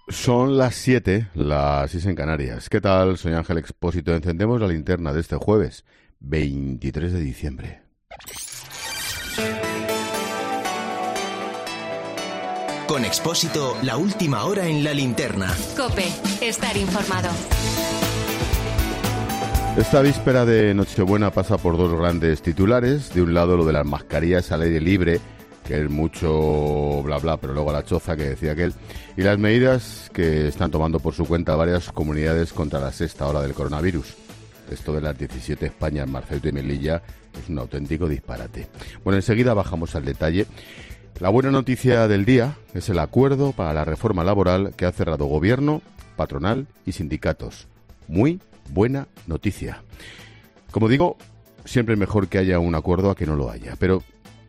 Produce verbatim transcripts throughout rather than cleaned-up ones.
Son las siete, las seis en Canarias. ¿Qué tal? Soy Ángel Expósito. Encendemos la linterna de este jueves, veintitrés de diciembre. Con Expósito, la última hora en la linterna. COPE, estar informado. Esta víspera de Nochebuena pasa por dos grandes titulares. De un lado, lo de las mascarillas al aire libre, que es mucho bla bla, pero luego la choza que decía aquel, y las medidas que están tomando por su cuenta varias comunidades contra la sexta ola del coronavirus. Esto de las diecisiete Españas, Marceuta y Melilla es un auténtico disparate. Bueno, enseguida bajamos al detalle. La buena noticia del día es el acuerdo para la reforma laboral que ha cerrado gobierno, patronal y sindicatos. Muy buena noticia. Como digo, siempre es mejor que haya un acuerdo a que no lo haya, pero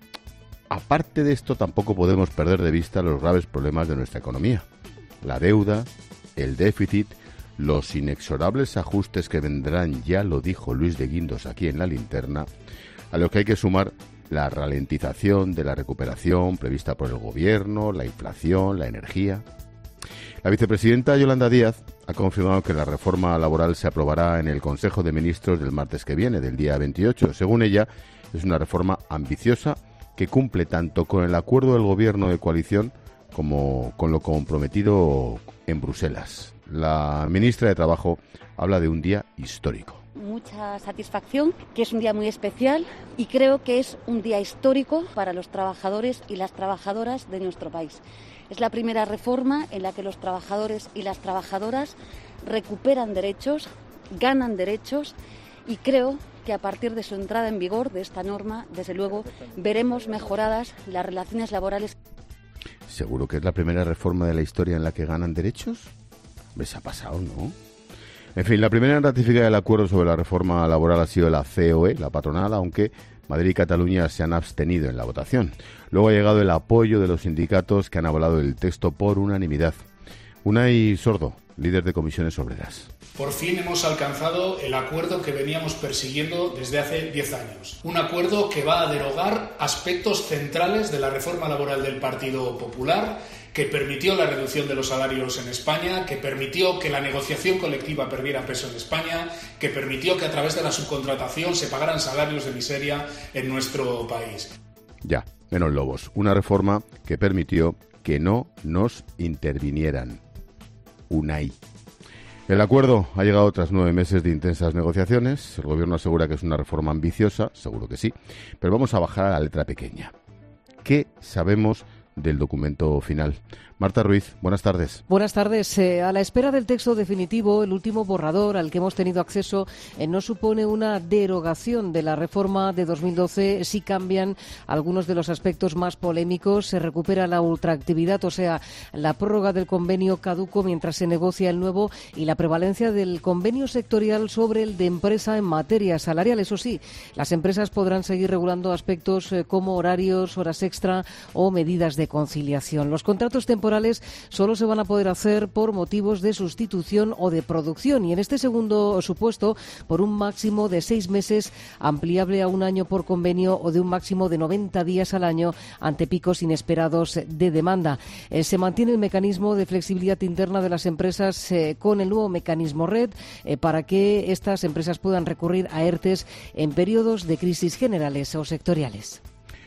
aparte de esto, tampoco podemos perder de vista los graves problemas de nuestra economía. La deuda, el déficit, los inexorables ajustes que vendrán, ya lo dijo Luis de Guindos aquí en la linterna, a los que hay que sumar la ralentización de la recuperación prevista por el gobierno, la inflación, la energía. La vicepresidenta Yolanda Díaz ha confirmado que la reforma laboral se aprobará en el Consejo de Ministros del martes que viene, del día veintiocho. Según ella, es una reforma ambiciosa que cumple tanto con el acuerdo del gobierno de coalición como con lo comprometido en Bruselas. La ministra de Trabajo habla de un día histórico. Mucha satisfacción, que es un día muy especial y creo que es un día histórico para los trabajadores y las trabajadoras de nuestro país. Es la primera reforma en la que los trabajadores y las trabajadoras recuperan derechos, ganan derechos y creo que a partir de su entrada en vigor de esta norma, desde luego, veremos mejoradas las relaciones laborales. ¿Seguro que es la primera reforma de la historia en la que ganan derechos? ¿Les ha pasado, no? En fin, la primera en ratificar el acuerdo sobre la reforma laboral ha sido la C O E, la patronal, aunque Madrid y Cataluña se han abstenido en la votación. Luego ha llegado el apoyo de los sindicatos que han avalado el texto por unanimidad. Unai Sordo, líder de Comisiones Obreras. Por fin hemos alcanzado el acuerdo que veníamos persiguiendo desde hace diez años. Un acuerdo que va a derogar aspectos centrales de la reforma laboral del Partido Popular, que permitió la reducción de los salarios en España, que permitió que la negociación colectiva perdiera peso en España, que permitió que a través de la subcontratación se pagaran salarios de miseria en nuestro país. Ya, menos lobos. Una reforma que permitió que no nos intervinieran. Unai. El acuerdo ha llegado tras nueve meses de intensas negociaciones. El gobierno asegura que es una reforma ambiciosa, seguro que sí, pero vamos a bajar a la letra pequeña. ¿Qué sabemos del documento final? Marta Ruiz, buenas tardes. Buenas tardes. Eh, a la espera del texto definitivo, el último borrador al que hemos tenido acceso eh, no supone una derogación de la reforma de dos mil doce. Sí cambian algunos de los aspectos más polémicos. Se recupera la ultraactividad, o sea, la prórroga del convenio caduco mientras se negocia el nuevo y la prevalencia del convenio sectorial sobre el de empresa en materia salarial. Eso sí, las empresas podrán seguir regulando aspectos eh, como horarios, horas extra o medidas de conciliación. Los contratos temporales solo se van a poder hacer por motivos de sustitución o de producción y en este segundo supuesto por un máximo de seis meses ampliable a un año por convenio o de un máximo de noventa días al año ante picos inesperados de demanda. Eh, se mantiene el mecanismo de flexibilidad interna de las empresas eh, con el nuevo mecanismo RED eh, para que estas empresas puedan recurrir a ERTES en periodos de crisis generales o sectoriales.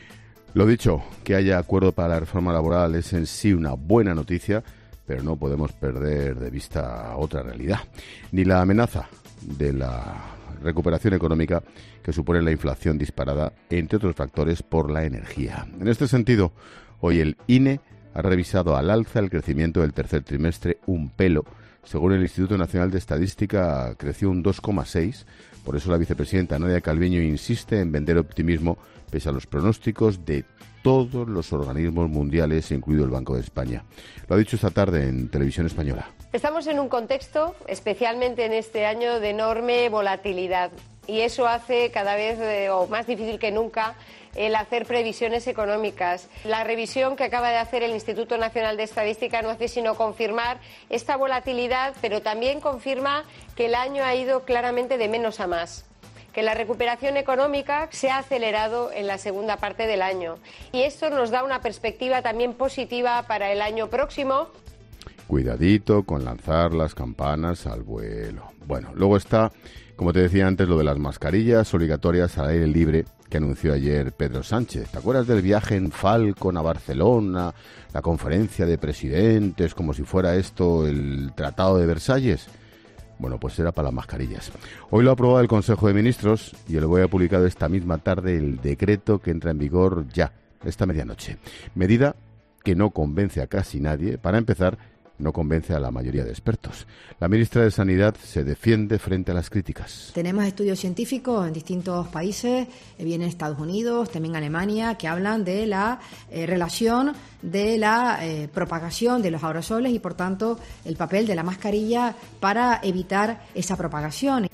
Lo dicho, que haya acuerdo para la reforma laboral es en sí una buena noticia, pero no podemos perder de vista otra realidad, ni la amenaza de la recuperación económica que supone la inflación disparada, entre otros factores, por la energía. En este sentido, hoy el I N E ha revisado al alza el crecimiento del tercer trimestre un pelo. Según el Instituto Nacional de Estadística, creció un dos coma seis. Por eso la vicepresidenta Nadia Calviño insiste en vender optimismo pese a los pronósticos de todos los organismos mundiales, incluido el Banco de España. Lo ha dicho esta tarde en Televisión Española. Estamos en un contexto, especialmente en este año, de enorme volatilidad. Y eso hace cada vez eh, o más difícil que nunca el hacer previsiones económicas. La revisión que acaba de hacer el Instituto Nacional de Estadística no hace sino confirmar esta volatilidad, pero también confirma que el año ha ido claramente de menos a más, que la recuperación económica se ha acelerado en la segunda parte del año. Y esto nos da una perspectiva también positiva para el año próximo. Cuidadito con lanzar las campanas al vuelo. Bueno, luego está, como te decía antes, lo de las mascarillas obligatorias al aire libre que anunció ayer Pedro Sánchez. ¿Te acuerdas del viaje en Falcon a Barcelona, la conferencia de presidentes, como si fuera esto el Tratado de Versalles? Bueno, pues era para las mascarillas. Hoy lo ha aprobado el Consejo de Ministros y el B O E ha publicado esta misma tarde el decreto que entra en vigor ya, esta medianoche. Medida que no convence a casi nadie. Para empezar, no convence a la mayoría de expertos. La ministra de Sanidad se defiende frente a las críticas. Tenemos estudios científicos en distintos países, bien en Estados Unidos, también Alemania, que hablan de la eh, relación de la eh, propagación de los aerosoles y, por tanto, el papel de la mascarilla para evitar esa propagación.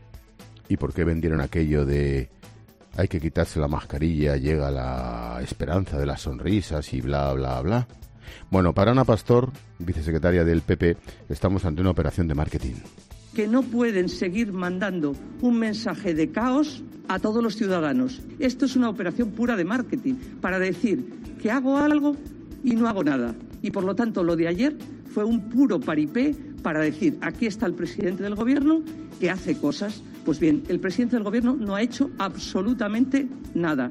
¿Y por qué vendieron aquello de hay que quitarse la mascarilla, llega la esperanza de las sonrisas y bla, bla, bla? Bueno, para Ana Pastor, vicesecretaria del P P, estamos ante una operación de marketing. Que no pueden seguir mandando un mensaje de caos a todos los ciudadanos. Esto es una operación pura de marketing, para decir que hago algo y no hago nada. Y por lo tanto, lo de ayer fue un puro paripé para decir, aquí está el presidente del gobierno que hace cosas. Pues bien, el presidente del gobierno no ha hecho absolutamente nada.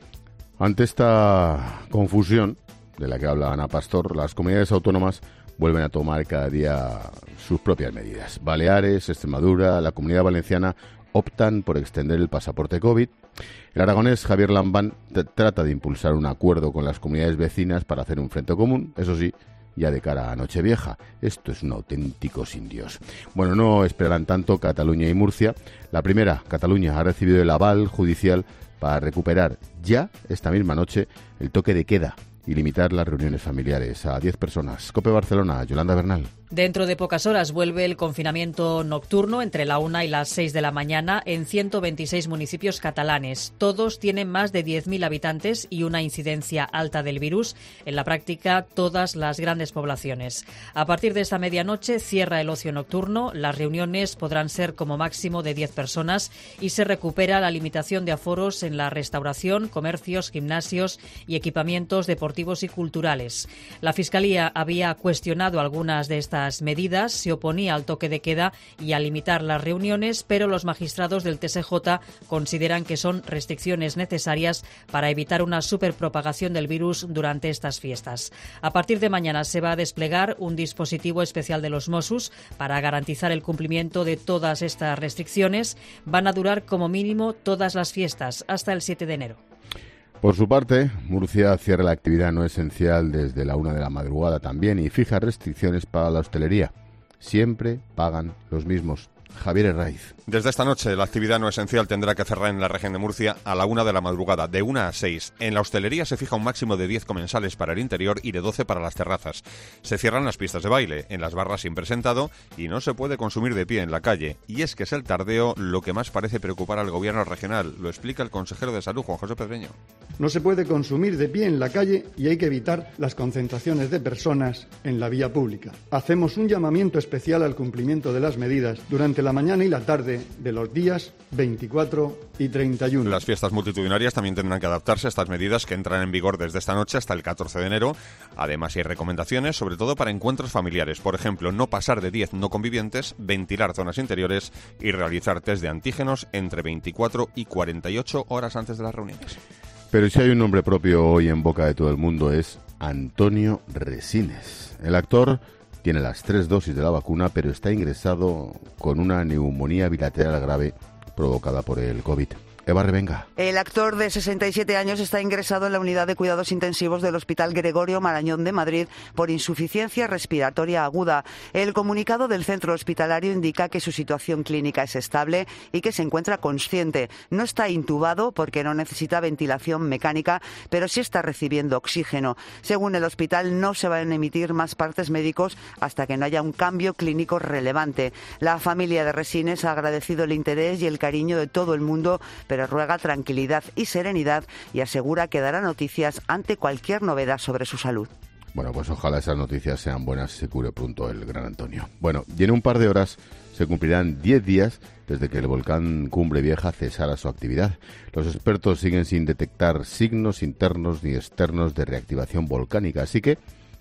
Ante esta confusión de la que habla Ana Pastor, las comunidades autónomas vuelven a tomar cada día sus propias medidas. Baleares, Extremadura, la Comunidad Valenciana optan por extender el pasaporte COVID. El aragonés Javier Lambán t- trata de impulsar un acuerdo con las comunidades vecinas para hacer un frente común, eso sí, ya de cara a Nochevieja. Esto es un auténtico sin Dios. Bueno, no esperarán tanto Cataluña y Murcia. La primera, Cataluña, ha recibido el aval judicial para recuperar ya, esta misma noche, el toque de queda y limitar las reuniones familiares a diez personas. COPE Barcelona, Yolanda Bernal. Dentro de pocas horas vuelve el confinamiento nocturno entre la una y las seis de la mañana en ciento veintiséis municipios catalanes. Todos tienen más de diez mil habitantes y una incidencia alta del virus. En la práctica, todas las grandes poblaciones. A partir de esta medianoche cierra el ocio nocturno. Las reuniones podrán ser como máximo de diez personas y se recupera la limitación de aforos en la restauración, comercios, gimnasios y equipamientos deportivos y culturales. La Fiscalía había cuestionado algunas de estas medidas, se oponía al toque de queda y a limitar las reuniones, pero los magistrados del T S J consideran que son restricciones necesarias para evitar una superpropagación del virus durante estas fiestas. A partir de mañana se va a desplegar un dispositivo especial de los Mossos para garantizar el cumplimiento de todas estas restricciones. Van a durar como mínimo todas las fiestas hasta el siete de enero. Por su parte, Murcia cierra la actividad no esencial desde la una de la madrugada también y fija restricciones para la hostelería. Siempre pagan los mismos. Javier Herraiz. Desde esta noche, la actividad no esencial tendrá que cerrar en la región de Murcia a la una de la madrugada, de una a seis. En la hostelería se fija un máximo de diez comensales para el interior y de doce para las terrazas. Se cierran las pistas de baile, en las barras sin presentado, y no se puede consumir de pie en la calle. Y es que es el tardeo lo que más parece preocupar al gobierno regional. Lo explica el consejero de Salud, Juan José Pedreño. No se puede consumir de pie en la calle y hay que evitar las concentraciones de personas en la vía pública. Hacemos un llamamiento especial al cumplimiento de las medidas durante la mañana y la tarde de los días veinticuatro y treinta y uno. Las fiestas multitudinarias también tendrán que adaptarse a estas medidas que entran en vigor desde esta noche hasta el catorce de enero. Además, hay recomendaciones, sobre todo para encuentros familiares. Por ejemplo, no pasar de diez no convivientes, ventilar zonas interiores y realizar test de antígenos entre veinticuatro y cuarenta y ocho horas antes de las reuniones. Pero si hay un nombre propio hoy en boca de todo el mundo es Antonio Resines. El actor tiene las tres dosis de la vacuna, pero está ingresado con una neumonía bilateral grave provocada por el COVID. Eva Revenga. El actor de sesenta y siete años está ingresado en la unidad de cuidados intensivos del Hospital Gregorio Marañón de Madrid por insuficiencia respiratoria aguda. El comunicado del centro hospitalario indica que su situación clínica es estable y que se encuentra consciente. No está intubado porque no necesita ventilación mecánica, pero sí está recibiendo oxígeno. Según el hospital, no se van a emitir más partes médicos hasta que no haya un cambio clínico relevante. La familia de Resines ha agradecido el interés y el cariño de todo el mundo, pero ruega tranquilidad y serenidad y asegura que dará noticias ante cualquier novedad sobre su salud. Bueno, pues ojalá esas noticias sean buenas y se cure pronto el gran Antonio. Bueno, y en un par de horas se cumplirán diez días desde que el volcán Cumbre Vieja cesara su actividad. Los expertos siguen sin detectar signos internos ni externos de reactivación volcánica, así que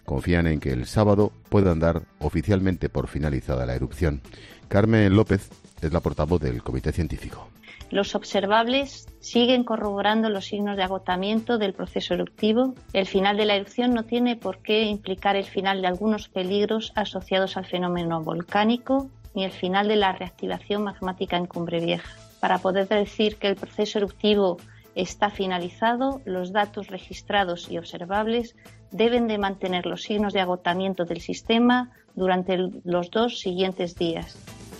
confían en que el sábado puedan dar oficialmente por finalizada la erupción. Carmen López es la portavoz del comité científico. Los observables siguen corroborando los signos de agotamiento del proceso eruptivo. El final de la erupción no tiene por qué implicar el final de algunos peligros asociados al fenómeno volcánico ni el final de la reactivación magmática en Cumbre Vieja. Para poder decir que el proceso eruptivo está finalizado, los datos registrados y observables deben de mantener los signos de agotamiento del sistema durante el, los dos siguientes días.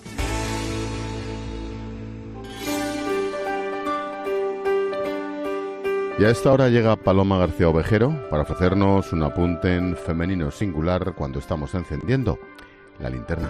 Y a esta hora llega Paloma García Ovejero para ofrecernos un apunte en femenino singular cuando estamos encendiendo la linterna.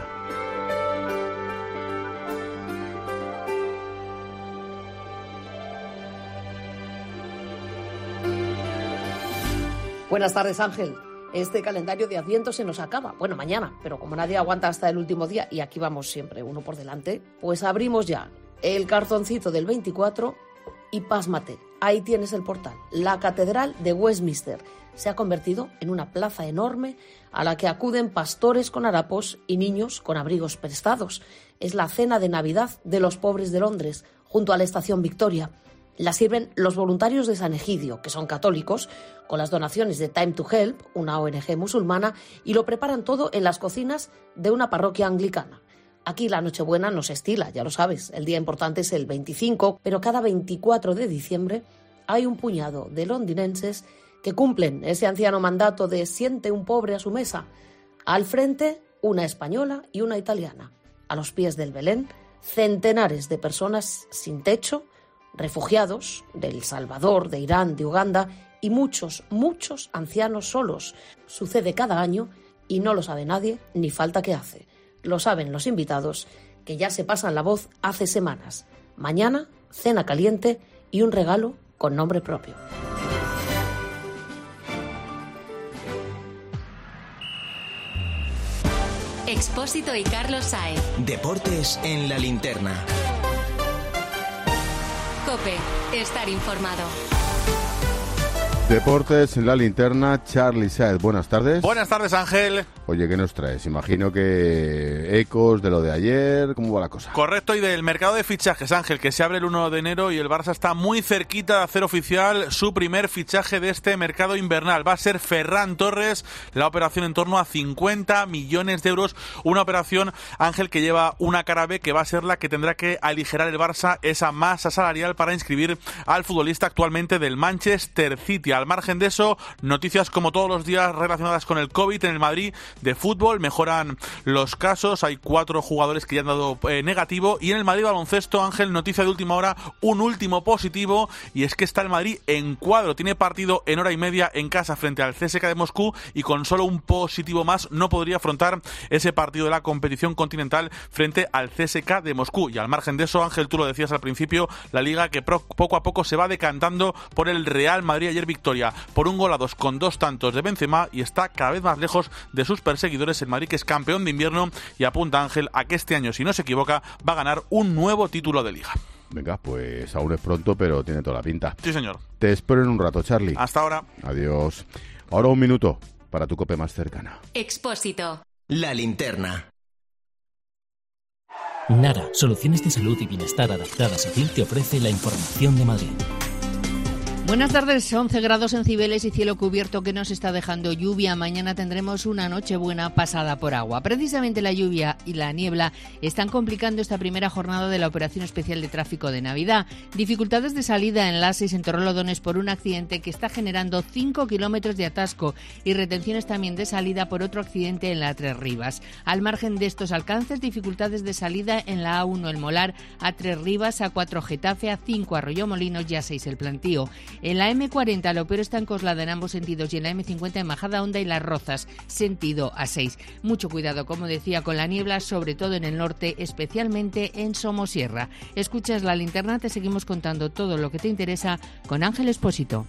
Buenas tardes, Ángel. Este calendario de Adviento se nos acaba. Bueno, mañana, pero como nadie aguanta hasta el último día y aquí vamos siempre uno por delante, pues abrimos ya el cartoncito del veinticuatro y pásmate, ahí tienes el portal. La Catedral de Westminster se ha convertido en una plaza enorme a la que acuden pastores con harapos y niños con abrigos prestados. Es la cena de Navidad de los pobres de Londres, junto a la estación Victoria. La sirven los voluntarios de San Egidio, que son católicos, con las donaciones de Time to Help, una O N G musulmana, y lo preparan todo en las cocinas de una parroquia anglicana. Aquí la Nochebuena no se estila, ya lo sabes, el día importante es el veinticinco, pero cada veinticuatro de diciembre hay un puñado de londinenses que cumplen ese anciano mandato de siente un pobre a su mesa. Al frente, una española y una italiana. A los pies del Belén, centenares de personas sin techo, refugiados de El Salvador, de Irán, de Uganda y muchos, muchos ancianos solos. Sucede cada año y no lo sabe nadie ni falta que hace. Lo saben los invitados, que ya se pasan la voz hace semanas. Mañana, cena caliente y un regalo con nombre propio. Expósito y Carlos Saez. Deportes en la linterna. COPE. Estar informado. Deportes en la linterna, Charly Saez. Buenas tardes. Buenas tardes, Ángel. Oye, ¿qué nos traes? Imagino que ecos de lo de ayer. ¿Cómo va la cosa? Correcto, y del mercado de fichajes, Ángel, que se abre el uno de enero y el Barça está muy cerquita de hacer oficial su primer fichaje de este mercado invernal. Va a ser Ferran Torres, la operación en torno a cincuenta millones de euros. Una operación, Ángel, que lleva una cara B, que va a ser la que tendrá que aligerar el Barça esa masa salarial para inscribir al futbolista actualmente del Manchester City. Al margen de eso, noticias como todos los días relacionadas con el COVID en el Madrid de fútbol. Mejoran los casos, hay cuatro jugadores que ya han dado eh, negativo, y en el Madrid baloncesto, Ángel, noticia de última hora, un último positivo, y es que está el Madrid en cuadro, tiene partido en hora y media en casa frente al C S K de Moscú, y con solo un positivo más no podría afrontar ese partido de la competición continental frente al C S K de Moscú. Y al margen de eso, Ángel, tú lo decías al principio, la liga que pro, poco a poco se va decantando por el Real Madrid. Ayer victoria por un gol a dos con dos tantos de Benzema, y está cada vez más lejos de sus perseguidores el Madrid, que es campeón de invierno, y apunta, Ángel, a que este año, si no se equivoca, va a ganar un nuevo título de liga. Venga, pues aún es pronto, pero tiene toda la pinta. Sí, señor. Te espero en un rato, Charly. Hasta ahora. Adiós. Ahora un minuto para tu COPE más cercana. Expósito. La linterna. Nara, soluciones de salud y bienestar adaptadas a ti, te ofrece la información de Madrid. Buenas tardes, once grados en Cibeles y cielo cubierto que nos está dejando lluvia. Mañana tendremos una noche buena pasada por agua. Precisamente la lluvia y la niebla están complicando esta primera jornada de la operación especial de tráfico de Navidad. Dificultades de salida en la A seis en Torrelodones por un accidente que está generando cinco kilómetros de atasco, y retenciones también de salida por otro accidente en la Tres Rivas. Al margen de estos alcances, dificultades de salida en la A uno El Molar, A tres Rivas, A cuatro Getafe, A cinco Arroyomolinos y A seis El Plantío. En la eme cuarenta lo peor está en Coslada en ambos sentidos, y en la eme cincuenta en Majadahonda y Las Rozas, sentido A seis. Mucho cuidado, como decía, con la niebla, sobre todo en el norte, especialmente en Somosierra. Escuchas la linterna, te seguimos contando todo lo que te interesa con Ángel Expósito.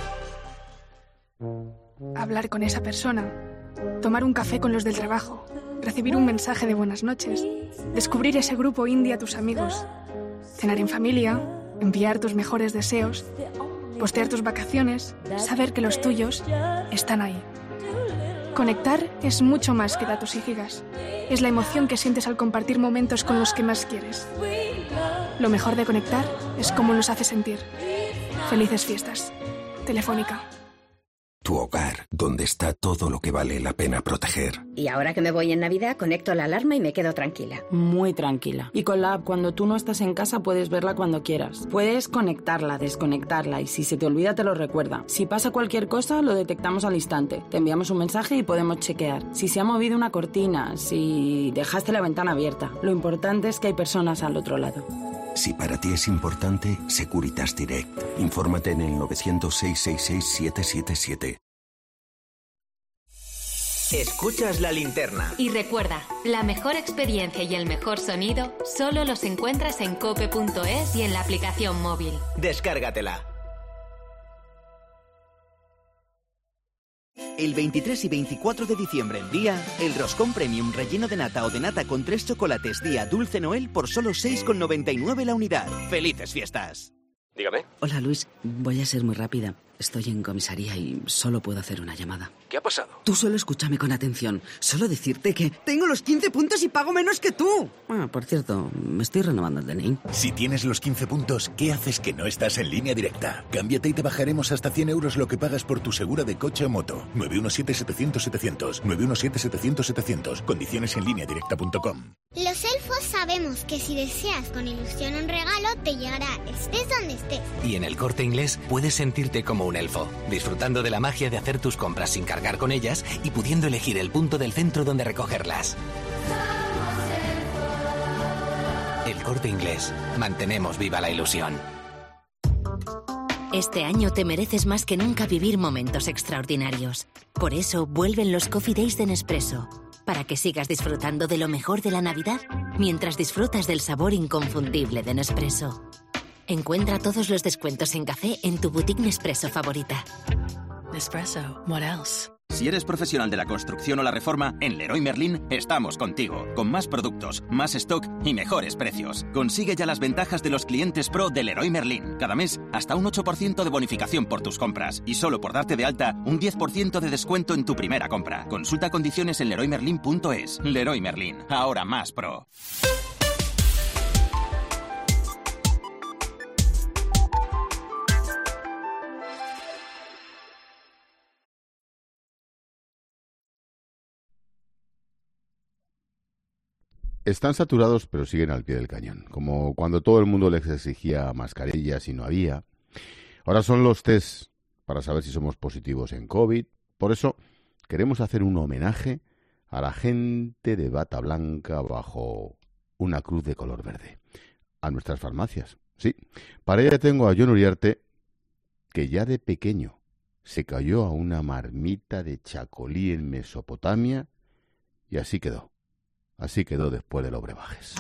Hablar con esa persona, tomar un café con los del trabajo, recibir un mensaje de buenas noches, descubrir ese grupo indie a tus amigos, cenar en familia, enviar tus mejores deseos, postear tus vacaciones, saber que los tuyos están ahí. Conectar es mucho más que datos y gigas. Es la emoción que sientes al compartir momentos con los que más quieres. Lo mejor de conectar es cómo nos hace sentir. Felices fiestas. Telefónica. Tu hogar, donde está todo lo que vale la pena proteger. Y ahora que me voy en Navidad, conecto la alarma y me quedo tranquila. Muy tranquila. Y con la app, cuando tú no estás en casa, puedes verla cuando quieras. Puedes conectarla, desconectarla y si se te olvida, te lo recuerda. Si pasa cualquier cosa, lo detectamos al instante. Te enviamos un mensaje y podemos chequear. Si se ha movido una cortina, si dejaste la ventana abierta. Lo importante es que hay personas al otro lado. Si para ti es importante, Securitas Direct. Infórmate en el nueve cero cero, seis seis seis, siete siete siete. Escuchas La Linterna. Y recuerda, la mejor experiencia y el mejor sonido solo los encuentras en cope punto es y en la aplicación móvil. Descárgatela. El veintitrés y veinticuatro de diciembre en Día, el roscón premium relleno de nata o de nata con tres chocolates Día Dulce Noel por solo seis con noventa y nueve la unidad. ¡Felices fiestas! Dígame. Hola, Luis. Voy a ser muy rápida. Estoy en comisaría y solo puedo hacer una llamada. ¿Qué ha pasado? Tú solo escúchame con atención. Solo decirte que tengo los quince puntos y pago menos que tú. Ah, por cierto, me estoy renovando el D N I. Si tienes los quince puntos, ¿qué haces que no estás en Línea Directa? Cámbiate y te bajaremos hasta cien euros lo que pagas por tu segura de coche o moto. nueve uno siete, setecientos, setecientos. nueve uno siete, setecientos, setecientos. Condiciones en línea directa punto com. Los elfos sabemos que si deseas con ilusión un regalo, te llegará estés donde estés. Y en El Corte Inglés puedes sentirte como un elfo, disfrutando de la magia de hacer tus compras sin cargar con ellas y pudiendo elegir el punto del centro donde recogerlas. El Corte Inglés. Mantenemos viva la ilusión. Este año te mereces más que nunca vivir momentos extraordinarios. Por eso vuelven los Coffee Days de Nespresso, para que sigas disfrutando de lo mejor de la Navidad mientras disfrutas del sabor inconfundible de Nespresso. Encuentra todos los descuentos en café en tu boutique Nespresso favorita. Nespresso, what else? Si eres profesional de la construcción o la reforma, en Leroy Merlin estamos contigo, con más productos, más stock y mejores precios. Consigue ya las ventajas de los clientes pro de Leroy Merlin. Cada mes, hasta un ocho por ciento de bonificación por tus compras. Y solo por darte de alta, un diez por ciento de descuento en tu primera compra. Consulta condiciones en leroy merlin punto es. Leroy Merlin, ahora más pro. Están saturados, pero siguen al pie del cañón. Como cuando todo el mundo les exigía mascarillas y no había. Ahora son los test para saber si somos positivos en COVID. Por eso queremos hacer un homenaje a la gente de bata blanca bajo una cruz de color verde. A nuestras farmacias. Sí, para ello tengo a Jon Uriarte, que ya de pequeño se cayó a una marmita de chacolí en Mesopotamia y así quedó. Así quedó después de los brebajes.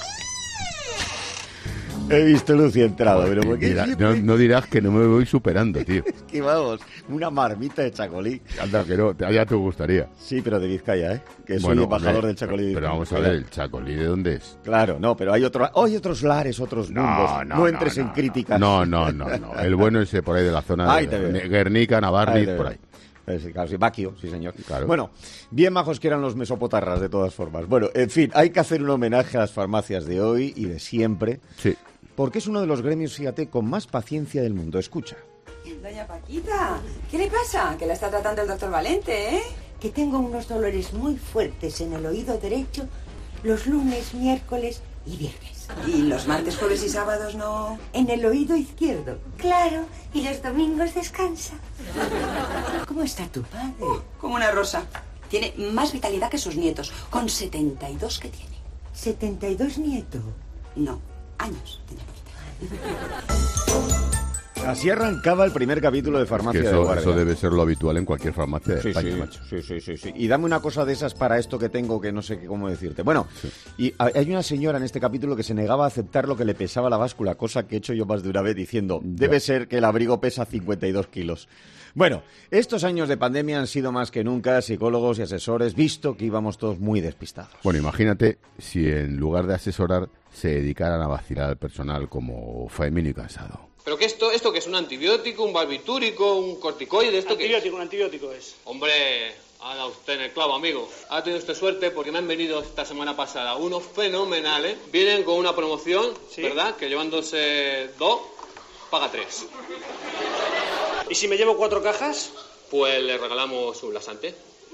He visto luz y entrado, pero ¿por qué Mira, siempre... no, no dirás que no me voy superando, tío. Es que vamos, una marmita de chacolí. Anda, que no, allá te gustaría. Sí, pero de Vizcaya, ¿eh? Que soy Bueno, embajador hombre, del chacolí de Pero Vizcaya. vamos a ver, ¿el chacolí de dónde es? Claro, no, pero hay, otro, hay otros lares, otros No, mundos. no, No, no, entres no, en críticas. No, no, no, no. El bueno es por ahí de la zona Ahí te de veo. Guernica, Navarniz, Ahí te por veo. ahí. Eh, sí, claro, sí, Baquio, sí señor. Claro. Bueno, bien majos que eran los mesopotarras de todas formas. Bueno, en fin, hay que hacer un homenaje a las farmacias de hoy y de siempre. Sí. Porque es uno de los gremios, fíjate, con más paciencia del mundo. Escucha. Doña Paquita, ¿qué le pasa? Que la está tratando el doctor Valente, ¿eh? Que tengo unos dolores muy fuertes en el oído derecho los lunes, miércoles y viernes. ¿Y los martes, jueves y sábados no? En el oído izquierdo. Claro, y los domingos descansa. ¿Cómo está tu padre? Uh, como una rosa. Tiene más vitalidad que sus nietos, con setenta y dos que tiene. ¿setenta y dos nietos? No, años. Así arrancaba el primer capítulo de Farmacia que eso, de Guardia. Eso debe ser lo habitual en cualquier farmacia de sí, España, sí, macho. Sí, sí, sí, sí. Y dame una cosa de esas para esto que tengo que no sé cómo decirte. Bueno, sí. Y hay una señora en este capítulo que se negaba a aceptar lo que le pesaba la báscula, cosa que he hecho yo más de una vez diciendo, debe ya. ser que el abrigo pesa cincuenta y dos kilos. Bueno, estos años de pandemia han sido más que nunca psicólogos y asesores, visto que íbamos todos muy despistados. Bueno, imagínate si en lugar de asesorar se dedicaran a vacilar al personal como Faemino y Cansado. ¿Pero qué esto, esto qué es? ¿Un antibiótico, un barbitúrico, un corticoide? ¿Esto antibiótico, qué es? Un antibiótico es. Hombre, ha dado usted en el clavo, amigo. Ha tenido usted suerte porque me han venido esta semana pasada unos fenomenales. Vienen con una promoción, ¿sí? ¿Verdad? Que llevándose dos, paga tres. ¿Y si me llevo cuatro cajas? Pues le regalamos un laxante.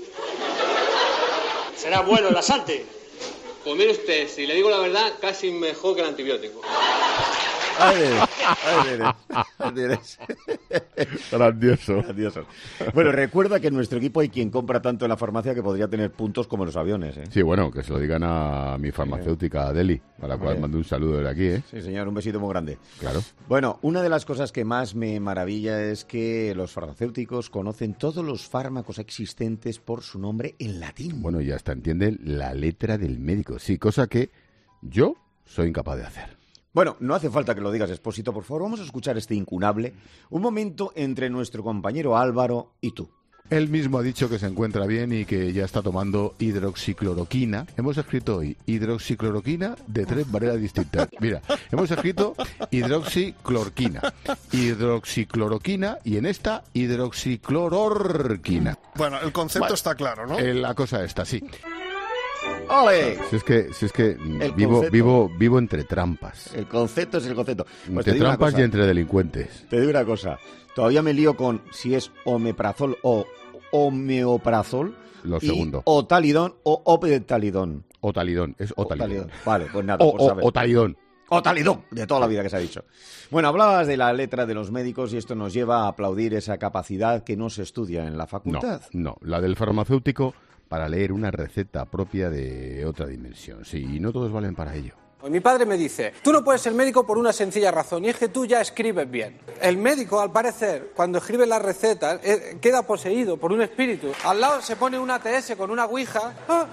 ¿Será bueno el laxante? Pues mire usted, si le digo la verdad, casi mejor que el antibiótico. Ahí eres, ahí eres. Grandioso. Grandioso. Bueno, recuerda que en nuestro equipo hay quien compra tanto en la farmacia que podría tener puntos como en los aviones, ¿eh? Sí, bueno, que se lo digan a mi farmacéutica, Deli, a la cual mando un saludo de aquí, ¿eh? Sí, señor, un besito muy grande. Claro. Bueno, una de las cosas que más me maravilla es que los farmacéuticos conocen todos los fármacos existentes por su nombre en latín. Bueno, y hasta entienden la letra del médico. Sí, cosa que yo soy incapaz de hacer. Bueno, no hace falta que lo digas, Expósito, por favor. Vamos a escuchar este incunable, un momento entre nuestro compañero Álvaro y tú. Él mismo ha dicho que se encuentra bien y que ya está tomando hidroxicloroquina. Hemos escrito hoy hidroxicloroquina de tres maneras distintas. Mira, hemos escrito hidroxiclorquina, hidroxicloroquina y en esta hidroxiclororquina. Bueno, el concepto bueno, está claro, ¿no? Eh, la cosa está, sí. ¡Ole! Si es que, si es que vivo, vivo, vivo entre trampas. El concepto es el concepto. Pues entre trampas cosa, y entre delincuentes. Te digo una cosa. Todavía me lío con si es omeprazol o homeoprazol. Lo segundo. O talidón o optalidón. O talidón. Es o talidón. Vale, pues nada, o, por o, saber. O talidón. O talidón, de toda la vida que se ha dicho. Bueno, hablabas de la letra de los médicos y esto nos lleva a aplaudir esa capacidad que no se estudia en la facultad. No, no, la del farmacéutico para leer una receta propia de otra dimensión. Sí, y no todos valen para ello. Mi padre me dice, tú no puedes ser médico por una sencilla razón, y es que tú ya escribes bien. El médico, al parecer, cuando escribe las recetas, eh, queda poseído por un espíritu. Al lado se pone una T S con una ouija. ¡Ah!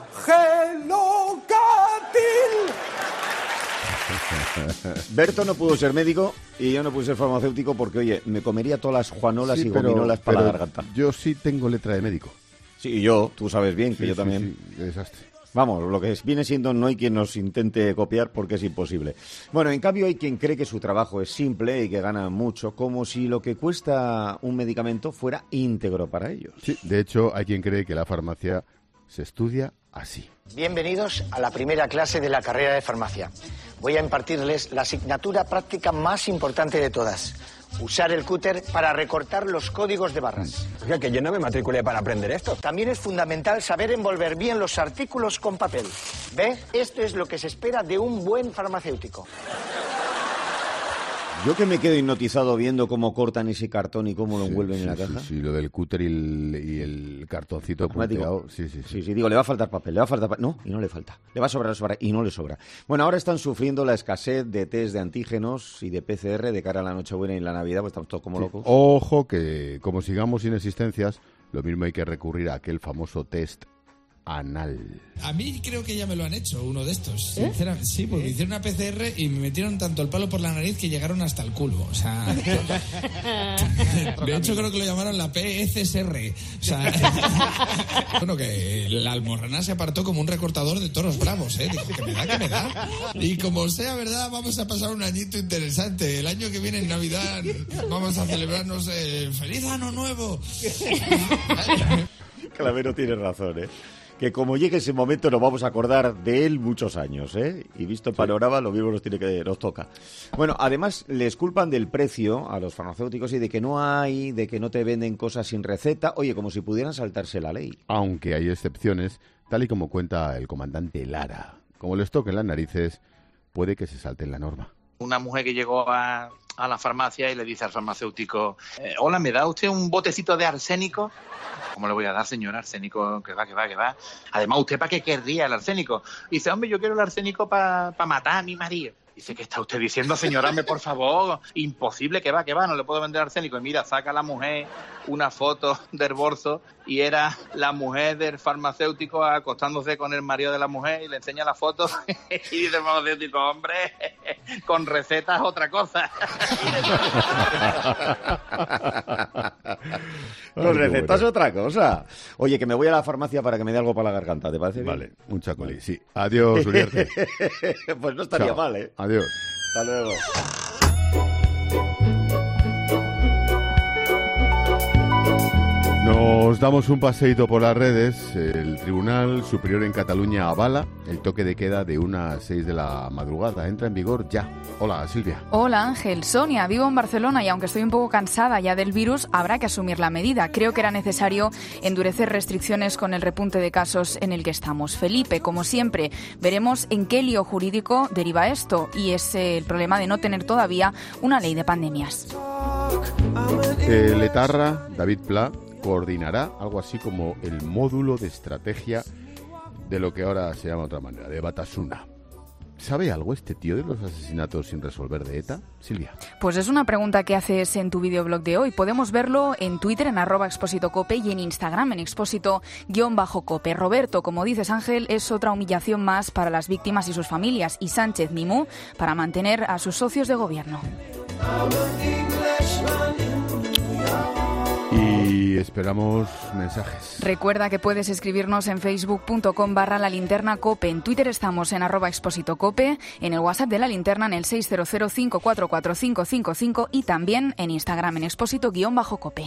¡Gelocatil! Berto no pudo ser médico y yo no pude ser farmacéutico porque, oye, me comería todas las juanolas sí, y pero, gominolas para pero la garganta. Yo sí tengo letra de médico. Sí, y yo, tú sabes bien que sí, yo sí, también. Sí, desastre. Vamos, lo que viene siendo no hay quien nos intente copiar porque es imposible. Bueno, en cambio hay quien cree que su trabajo es simple y que gana mucho, como si lo que cuesta un medicamento fuera íntegro para ellos. Sí, de hecho hay quien cree que la farmacia se estudia así. Bienvenidos a la primera clase de la carrera de farmacia. Voy a impartirles la asignatura práctica más importante de todas. Usar el cúter para recortar los códigos de barras. Oiga, que yo no me matriculé para aprender esto. También es fundamental saber envolver bien los artículos con papel. ¿Ve? Esto es lo que se espera de un buen farmacéutico. Yo que me quedo hipnotizado viendo cómo cortan ese cartón y cómo lo sí, envuelven sí, en la sí, caja. Sí, sí, lo del cúter y el, y el cartoncito punteado. Sí, sí, sí. Sí, sí, digo, le va a faltar papel, le va a faltar papel. No, y no le falta. Le va a sobrar, le sobra y no le sobra. Bueno, ahora están sufriendo la escasez de test de antígenos y de P C R de cara a la Nochebuena y la Navidad, pues estamos todos como sí. locos. Ojo que, como sigamos sin existencias, lo mismo hay que recurrir a aquel famoso test anal. A mí creo que ya me lo han hecho, uno de estos. ¿Eh? Sinceramente, sí, porque ¿Eh? hicieron una P C R y me metieron tanto el palo por la nariz que llegaron hasta el culo. O sea, de hecho creo que lo llamaron la P C S R. O sea, bueno, que la almorrana se apartó como un recortador de toros bravos, ¿eh? Dijo, que me da, que me da. Y como sea verdad, vamos a pasar un añito interesante. El año que viene en Navidad vamos a celebrarnos el Feliz Año Nuevo. Clavero tiene razón, ¿eh? Que como llegue ese momento nos vamos a acordar de él muchos años, ¿eh? Y visto el panorama, lo mismo nos tiene que nos toca. Bueno, además les culpan del precio a los farmacéuticos y de que no hay, de que no te venden cosas sin receta, oye, como si pudieran saltarse la ley. Aunque hay excepciones, tal y como cuenta el comandante Lara. Como les toquen las narices, puede que se salten la norma. Una mujer que llegó a, a la farmacia y le dice al farmacéutico, eh, hola, ¿me da usted un botecito de arsénico? ¿Cómo le voy a dar, señora? Arsénico, que va, que va, que va. Además, ¿usted para qué querría el arsénico? Y dice, hombre, yo quiero el arsénico para pa matar a mi marido. Y Dice, ¿qué está usted diciendo, señora? Me, por favor, imposible, que va, que va, no le puedo vender arsénico. Y mira, saca la mujer una foto del bolso y era la mujer del farmacéutico acostándose con el marido de la mujer y le enseña la foto y dice el farmacéutico, hombre, con recetas otra cosa. Con recetas otra cosa. Oye, que me voy a la farmacia para que me dé algo para la garganta, ¿te parece bien? Vale, un chacolí, sí. Adiós, Uriarte. Pues no estaría Chao. mal, ¿eh? Adiós. Hasta luego. Nos damos un paseíto por las redes. El Tribunal Superior en Cataluña avala el toque de queda de una a seis de la madrugada. Entra en vigor ya. Hola, Silvia. Hola, Ángel. Sonia, vivo en Barcelona y aunque estoy un poco cansada ya del virus, habrá que asumir la medida. Creo que era necesario endurecer restricciones con el repunte de casos en el que estamos. Felipe, como siempre, veremos en qué lío jurídico deriva esto y es eh, el problema de no tener todavía una ley de pandemias. El etarra, David Pla, coordinará algo así como el módulo de estrategia de lo que ahora se llama de otra manera, de Batasuna. ¿Sabe algo este tío de los asesinatos sin resolver de ETA? Silvia. Pues es una pregunta que haces en tu videoblog de hoy. Podemos verlo en Twitter en arroba expósitocope y en Instagram en expósito-cope. Roberto, como dices, Ángel, es otra humillación más para las víctimas y sus familias. Y Sánchez Mimú para mantener a sus socios de gobierno. Y esperamos mensajes. Recuerda que puedes escribirnos en facebook.com barra la linterna cope. En Twitter estamos en arroba expósito cope, en el WhatsApp de la linterna en el seis cero cero, cinco cuatro cuatro, cinco cinco cinco y también en Instagram en expósito-cope.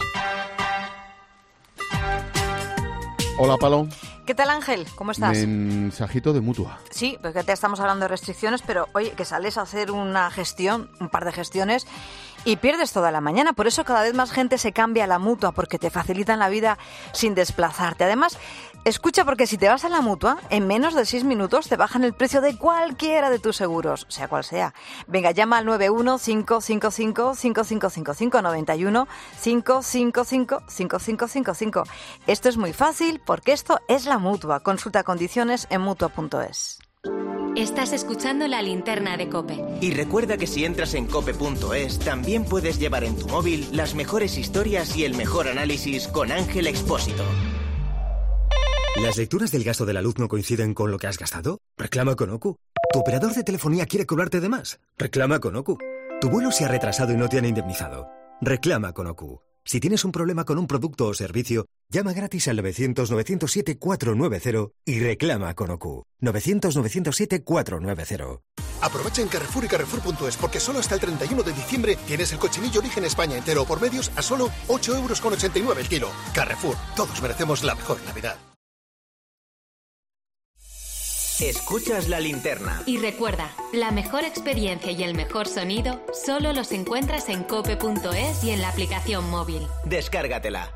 Hola, Palón. ¿Qué tal, Ángel? ¿Cómo estás? Mensajito de Mutua. Sí, porque te estamos hablando de restricciones, pero oye, que sales a hacer una gestión, un par de gestiones y pierdes toda la mañana. Por eso cada vez más gente se cambia a la Mutua, porque te facilitan la vida sin desplazarte. Además, escucha, porque si te vas a la Mutua, en menos de seis minutos te bajan el precio de cualquiera de tus seguros, sea cual sea. Venga, llama al nueve uno, cinco cinco cinco, cinco cinco cinco cinco, noventa y uno, cinco cinco cinco, cinco cinco cinco cinco. Esto es muy fácil porque esto es la Mutua. Consulta condiciones en mutua punto es. Estás escuchando La Linterna de COPE. Y recuerda que si entras en cope punto es, también puedes llevar en tu móvil las mejores historias y el mejor análisis con Ángel Expósito. ¿Las lecturas del gasto de la luz no coinciden con lo que has gastado? Reclama con Ocu. ¿Tu operador de telefonía quiere cobrarte de más? Reclama con Ocu. ¿Tu vuelo se ha retrasado y no te han indemnizado? Reclama con Ocu. Si tienes un problema con un producto o servicio, llama gratis al novecientos, novecientos siete, cuatrocientos noventa y reclama con Ocu. novecientos, novecientos siete, cuatrocientos noventa. Aprovecha en Carrefour y Carrefour punto es porque solo hasta el treinta y uno de diciembre tienes el cochinillo origen España entero por medios a solo ocho euros con ochenta y nueve el kilo. Carrefour, todos merecemos la mejor Navidad. Escuchas La Linterna. Y recuerda, la mejor experiencia y el mejor sonido solo los encuentras en cope punto es y en la aplicación móvil. Descárgatela.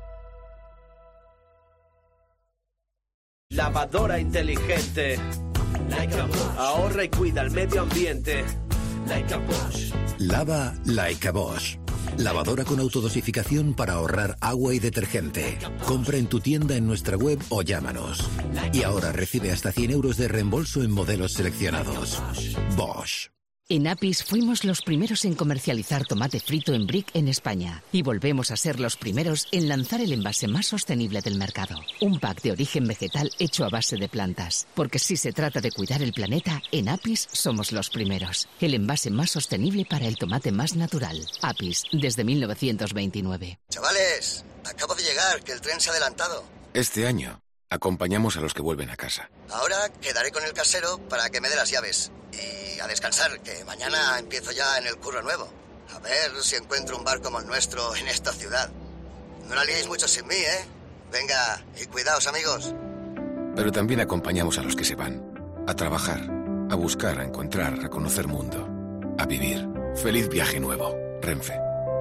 Lavadora inteligente. Like a Bosch. Ahorra y cuida el medio ambiente. Like a Bosch. Lava Like a Bosch. Lavadora con autodosificación para ahorrar agua y detergente. Compra en tu tienda, en nuestra web o llámanos. Y ahora recibe hasta cien euros de reembolso en modelos seleccionados. Bosch. En Apis fuimos los primeros en comercializar tomate frito en brick en España y volvemos a ser los primeros en lanzar el envase más sostenible del mercado. Un pack de origen vegetal hecho a base de plantas. Porque si se trata de cuidar el planeta, en Apis somos los primeros. El envase más sostenible para el tomate más natural. Apis, desde mil novecientos veintinueve. Chavales, acabo de llegar, que el tren se ha adelantado. Este año acompañamos a los que vuelven a casa. Ahora quedaré con el casero para que me dé las llaves. Y a descansar, que mañana empiezo ya en el curro nuevo. A ver si encuentro un bar como el nuestro en esta ciudad. No la liéis mucho sin mí, ¿eh? Venga, y cuidaos, amigos. Pero también acompañamos a los que se van. A trabajar, a buscar, a encontrar, a conocer mundo. A vivir. Feliz viaje nuevo. Renfe.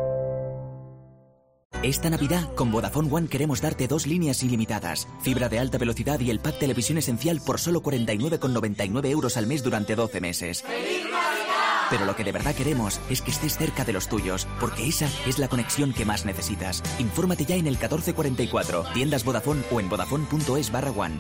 Esta Navidad, con Vodafone One queremos darte dos líneas ilimitadas, fibra de alta velocidad y el pack Televisión Esencial por solo cuarenta y nueve con noventa y nueve euros al mes durante doce meses. ¡Feliz Navidad! Pero lo que de verdad queremos es que estés cerca de los tuyos, porque esa es la conexión que más necesitas. Infórmate ya en el catorce cuarenta y cuatro, tiendas Vodafone o en vodafone punto es barra one.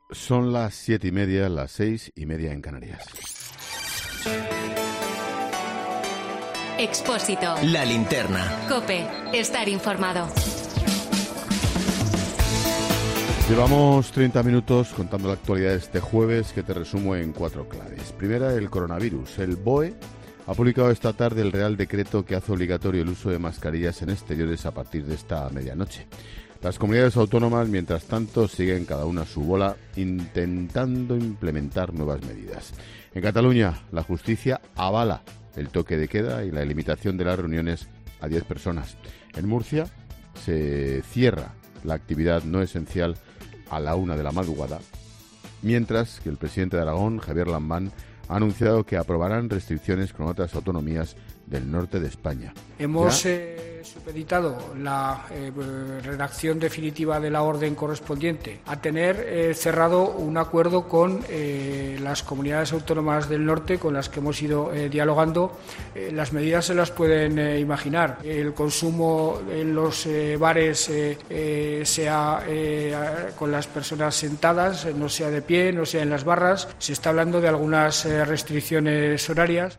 Son las siete y media, las seis y media en Canarias. Expósito. La linterna. COPE. Estar informado. Llevamos treinta minutos contando la actualidad de este jueves, que te resumo en cuatro claves. Primera, el coronavirus. El B O E ha publicado esta tarde el Real Decreto que hace obligatorio el uso de mascarillas en exteriores a partir de esta medianoche. Las comunidades autónomas, mientras tanto, siguen cada una su bola intentando implementar nuevas medidas. En Cataluña, la justicia avala el toque de queda y la limitación de las reuniones a diez personas. En Murcia se cierra la actividad no esencial a la una de la madrugada, mientras que el presidente de Aragón, Javier Lambán, ha anunciado que aprobarán restricciones con otras autonomías del norte de España. Hemos eh, supeditado la eh, redacción definitiva de la orden correspondiente a tener eh, cerrado un acuerdo con eh, las comunidades autónomas del norte con las que hemos ido eh, dialogando. Eh, las medidas se las pueden eh, imaginar. El consumo en los eh, bares eh, eh, sea eh, con las personas sentadas, no sea de pie, no sea en las barras. Se está hablando de algunas eh, restricciones horarias.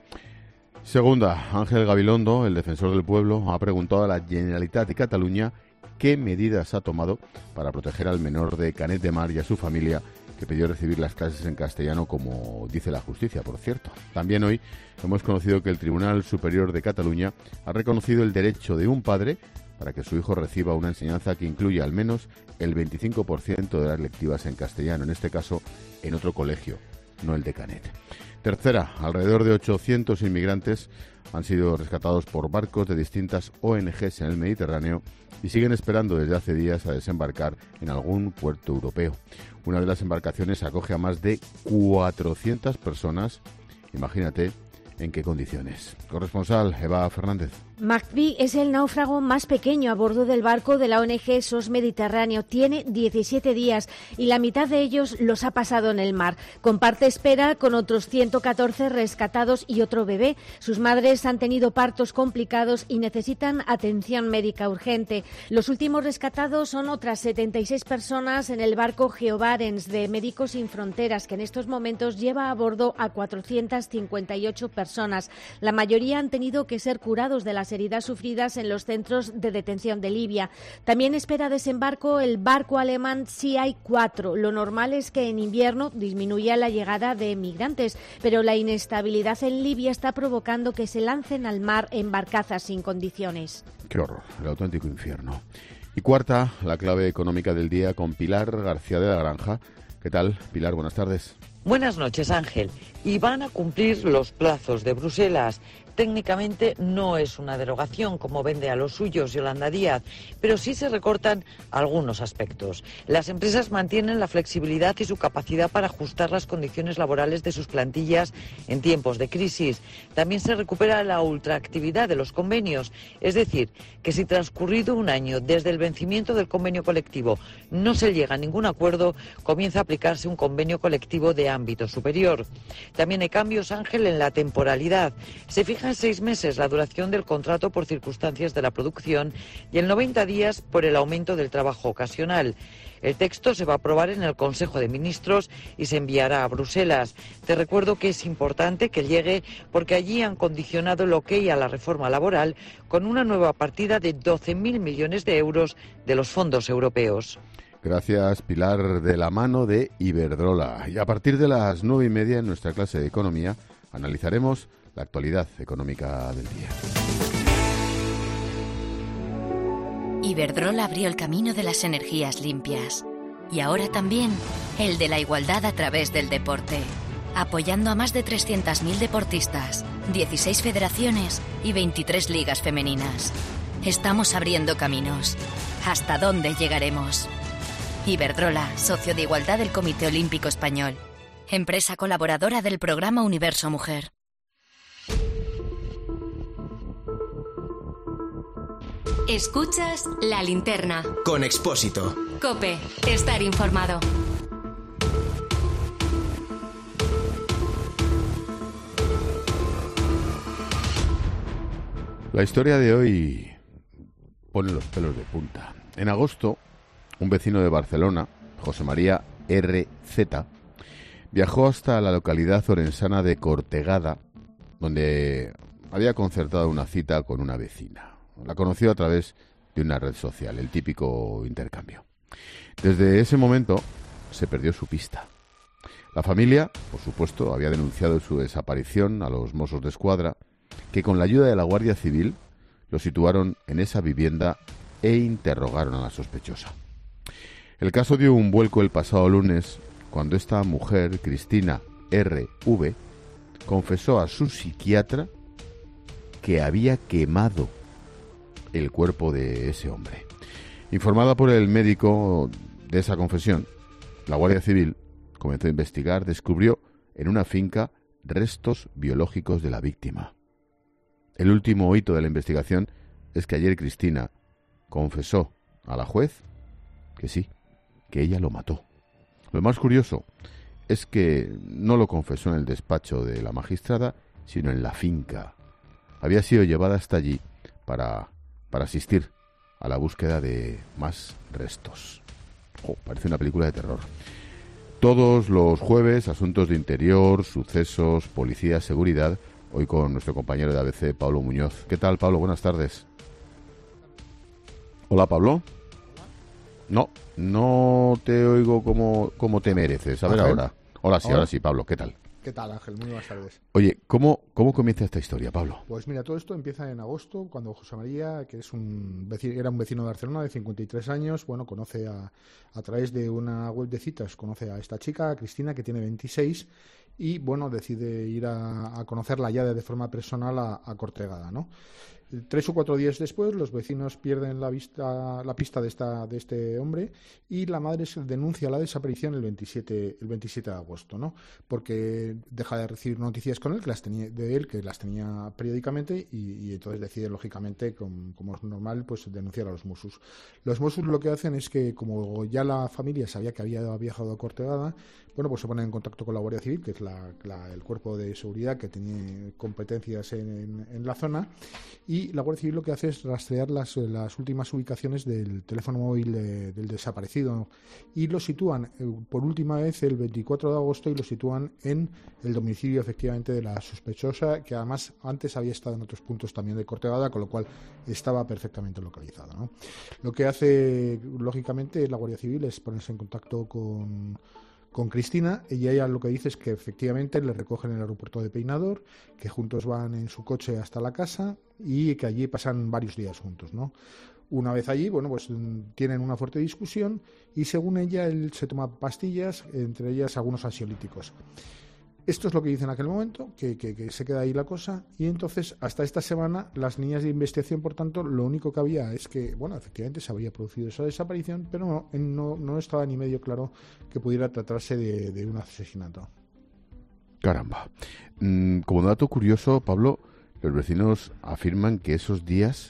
Segunda, Ángel Gabilondo, el defensor del pueblo, ha preguntado a la Generalitat de Cataluña qué medidas ha tomado para proteger al menor de Canet de Mar y a su familia, que pidió recibir las clases en castellano, como dice la justicia, por cierto. También hoy hemos conocido que el Tribunal Superior de Cataluña ha reconocido el derecho de un padre para que su hijo reciba una enseñanza que incluya al menos el veinticinco por ciento de las lectivas en castellano, en este caso en otro colegio, no el de Canet. Tercera, alrededor de ochocientos inmigrantes han sido rescatados por barcos de distintas O N Ges en el Mediterráneo y siguen esperando desde hace días a desembarcar en algún puerto europeo. Una de las embarcaciones acoge a más de cuatrocientas personas. Imagínate en qué condiciones. Corresponsal Eva Fernández. McVie es el náufrago más pequeño a bordo del barco de la O N G S O S Mediterráneo. Tiene diecisiete días y la mitad de ellos los ha pasado en el mar. Comparte espera con otros ciento catorce rescatados y otro bebé. Sus madres han tenido partos complicados y necesitan atención médica urgente. Los últimos rescatados son otras setenta y seis personas en el barco Geobarents de Médicos Sin Fronteras, que en estos momentos lleva a bordo a cuatrocientas cincuenta y ocho personas. La mayoría han tenido que ser curados de las heridas sufridas en los centros de detención de Libia. También espera desembarco el barco alemán Sea cuatro. Lo normal es que en invierno disminuya la llegada de migrantes, pero la inestabilidad en Libia está provocando que se lancen al mar en barcazas sin condiciones. Qué horror, el auténtico infierno. Y cuarta, la clave económica del día con Pilar García de la Granja. ¿Qué tal, Pilar? Buenas tardes. Buenas noches, Ángel. Y van a cumplir los plazos de Bruselas. Técnicamente no es una derogación, como vende a los suyos Yolanda Díaz, pero sí se recortan algunos aspectos. Las empresas mantienen la flexibilidad y su capacidad para ajustar las condiciones laborales de sus plantillas en tiempos de crisis. También se recupera la ultraactividad de los convenios, es decir, que si transcurrido un año desde el vencimiento del convenio colectivo no se llega a ningún acuerdo, comienza a aplicarse un convenio colectivo de ámbito superior. También hay cambios, Ángel, en la temporalidad. Se fija en seis meses la duración del contrato por circunstancias de la producción y en noventa días por el aumento del trabajo ocasional. El texto se va a aprobar en el Consejo de Ministros y se enviará a Bruselas. Te recuerdo que es importante que llegue porque allí han condicionado el ok a la reforma laboral con una nueva partida de doce mil millones de euros de los fondos europeos. Gracias, Pilar, de la mano de Iberdrola. Y a partir de las nueve y media en nuestra clase de Economía analizaremos la actualidad económica del día. Iberdrola abrió el camino de las energías limpias y ahora también el de la igualdad a través del deporte, apoyando a más de trescientos mil deportistas, dieciséis federaciones y veintitrés ligas femeninas. Estamos abriendo caminos. ¿Hasta dónde llegaremos? Iberdrola, socio de igualdad del Comité Olímpico Español, empresa colaboradora del programa Universo Mujer. Escuchas La Linterna. Con Expósito. COPE. Estar informado. La historia de hoy pone los pelos de punta. En agosto, un vecino de Barcelona, José María R Z, viajó hasta la localidad orensana de Cortegada, donde había concertado una cita con una vecina. La conoció a través de una red social, el típico intercambio. Desde ese momento se perdió su pista. La familia, por supuesto, había denunciado su desaparición a los Mossos d'Esquadra, que con la ayuda de la Guardia Civil lo situaron en esa vivienda e interrogaron a la sospechosa. El caso dio un vuelco el pasado lunes cuando esta mujer, Cristina R V, confesó a su psiquiatra que había quemado el cuerpo de ese hombre. Informada por el médico de esa confesión, la Guardia Civil comenzó a investigar, descubrió en una finca restos biológicos de la víctima. El último hito de la investigación es que ayer Cristina confesó a la juez que sí, que ella lo mató. Lo más curioso es que no lo confesó en el despacho de la magistrada, sino en la finca. Había sido llevada hasta allí para, para asistir a la búsqueda de más restos. Oh, parece una película de terror. Todos los jueves, asuntos de interior, sucesos, policía, seguridad. Hoy con nuestro compañero de A B C, Pablo Muñoz. ¿Qué tal, Pablo? Buenas tardes. Hola, Pablo. No, no te oigo como, como te mereces. A ver ahora. Hola, sí, ahora sí, Pablo. ¿Qué tal? ¿Qué tal, Ángel? Muy buenas tardes. Oye, ¿cómo, cómo comienza esta historia, Pablo? Pues mira, todo esto empieza en agosto, cuando José María, que es un vecino, era un vecino de Barcelona de cincuenta y tres años, bueno, conoce a, a través de una web de citas, conoce a esta chica, a Cristina, que tiene veintiséis, y bueno, decide ir a, a conocerla ya de forma personal a, a Cortegada, ¿no? Tres o cuatro días después, los vecinos pierden la vista, la pista de esta, de este hombre, y la madre se denuncia la desaparición el veintisiete, el veintisiete de agosto, ¿no? Porque deja de recibir noticias con él, que las tenía, de él, que las tenía periódicamente, y, y entonces decide, lógicamente, como, como es normal, pues denunciar a los Mossos. Los Mossos lo que hacen es que, como ya la familia sabía que había viajado a Cortegada, bueno, pues se ponen en contacto con la Guardia Civil, que es la, la, el cuerpo de seguridad que tiene competencias en, en, en la zona, y la Guardia Civil lo que hace es rastrear las, las últimas ubicaciones del teléfono móvil de, del desaparecido, y lo sitúan eh, por última vez el veinticuatro de agosto, y lo sitúan en el domicilio efectivamente de la sospechosa, que además antes había estado en otros puntos también de Cortegada, con lo cual estaba perfectamente localizado, ¿no? Lo que hace lógicamente la Guardia Civil es ponerse en contacto con con Cristina, y ella lo que dice es que efectivamente le recogen en el aeropuerto de Peinador, que juntos van en su coche hasta la casa y que allí pasan varios días juntos, ¿no? Una vez allí, bueno, pues tienen una fuerte discusión, y según ella, él se toma pastillas, entre ellas algunos ansiolíticos. Esto es lo que dice en aquel momento, que, que, que se queda ahí la cosa, y entonces hasta esta semana las líneas de investigación, por tanto, lo único que había es que, bueno, efectivamente se había producido esa desaparición, pero no, no, no estaba ni medio claro que pudiera tratarse de, de un asesinato. Caramba. Mm, como dato curioso, Pablo, los vecinos afirman que esos días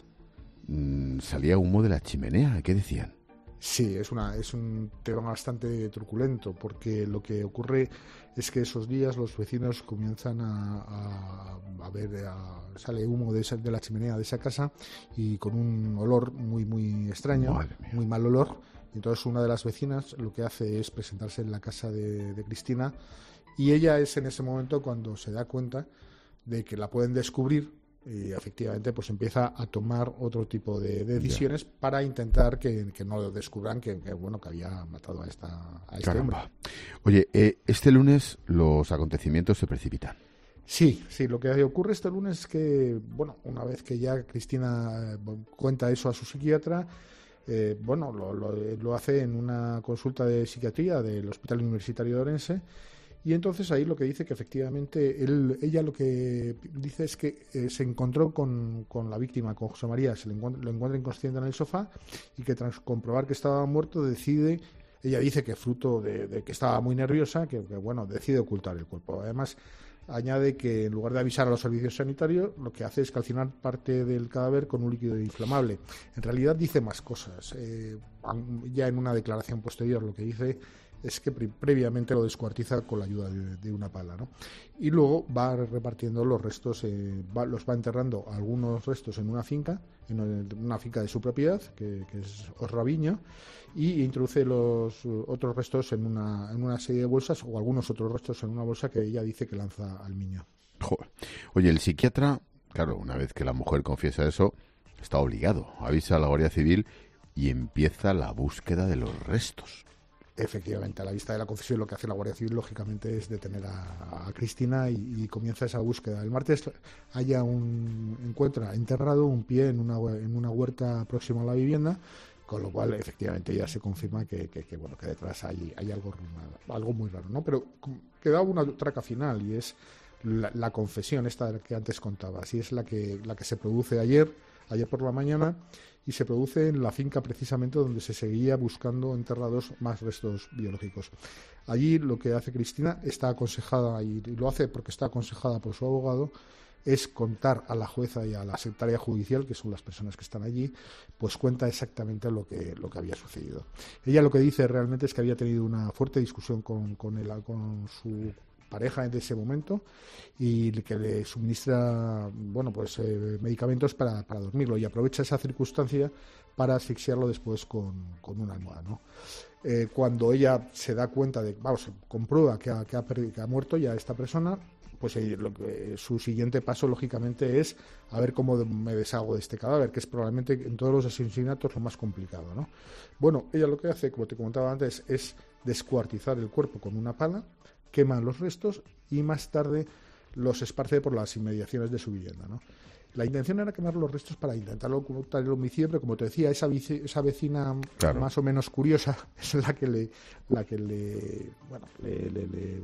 mm, salía humo de la chimenea. ¿Qué decían? Sí, es una es un tema bastante truculento, porque lo que ocurre es que esos días los vecinos comienzan a, a, a ver, a, sale humo de, esa, de la chimenea de esa casa, y con un olor muy muy extraño, muy mal olor. Y entonces una de las vecinas lo que hace es presentarse en la casa de, de Cristina, y ella es en ese momento cuando se da cuenta de que la pueden descubrir, y efectivamente pues empieza a tomar otro tipo de, de decisiones yeah. para intentar que, que no descubran que, que bueno que había matado a esta a este Caramba. hombre. Oye, eh, este lunes los acontecimientos se precipitan. Sí, sí, lo que ocurre este lunes es que, bueno, una vez que ya Cristina cuenta eso a su psiquiatra, eh, bueno, lo, lo, lo hace en una consulta de psiquiatría del Hospital Universitario de Orense. Y entonces ahí lo que dice que efectivamente él, ella lo que dice es que eh, se encontró con, con la víctima, con José María, se le encuentra, lo encuentra inconsciente en el sofá, y que tras comprobar que estaba muerto decide, ella dice que fruto de, de que estaba muy nerviosa, que, que bueno, decide ocultar el cuerpo. Además añade que en lugar de avisar a los servicios sanitarios, lo que hace es calcinar parte del cadáver con un líquido inflamable. En realidad dice más cosas. Eh, ya en una declaración posterior lo que dice es que pre previamente lo descuartiza con la ayuda de, de una pala, ¿no? Y luego va repartiendo los restos, eh, va, los va enterrando algunos restos en una finca, en una finca de su propiedad, que, que es Osraviño, y introduce los otros restos en una, en una serie de bolsas, o algunos otros restos en una bolsa que ella dice que lanza al niño. Joder. Oye, el psiquiatra, claro, una vez que la mujer confiesa eso, está obligado, avisa a la Guardia Civil y empieza la búsqueda de los restos. Efectivamente, a la vista de la confesión lo que hace la Guardia Civil lógicamente es detener a, a Cristina y, y comienza esa búsqueda. El martes haya un, encuentra enterrado un pie en una, en una huerta próxima a la vivienda, con lo cual efectivamente ya se confirma que, que, que bueno, que detrás hay, hay algo, algo muy raro, ¿no? Pero queda una traca final y es la, la confesión esta que antes contaba, así es la que, la que se produce ayer, ayer por la mañana, y se produce en la finca precisamente donde se seguía buscando enterrados más restos biológicos. Allí lo que hace Cristina, está aconsejada, y lo hace porque está aconsejada por su abogado, es contar a la jueza y a la secretaria judicial, que son las personas que están allí, pues cuenta exactamente lo que, lo que había sucedido. Ella lo que dice realmente es que había tenido una fuerte discusión con, con, el, con su pareja de ese momento y que le suministra bueno pues eh, medicamentos para, para dormirlo, y aprovecha esa circunstancia para asfixiarlo después con, con una almohada, ¿no? Eh, cuando ella se da cuenta de, vamos, comprueba que ha, que ha, perdido, que ha muerto ya esta persona, pues eh, lo que, su siguiente paso lógicamente es a ver cómo me deshago de este cadáver, que es probablemente en todos los asesinatos lo más complicado, ¿no? Bueno, ella lo que hace, como te comentaba antes, es descuartizar el cuerpo con una pala, quema los restos y más tarde los esparce por las inmediaciones de su vivienda, ¿no? La intención era quemar los restos para intentar ocultar el homicidio, pero como te decía, esa, esa vecina claro. más o menos curiosa es la que le, la que le, bueno, le, le, le,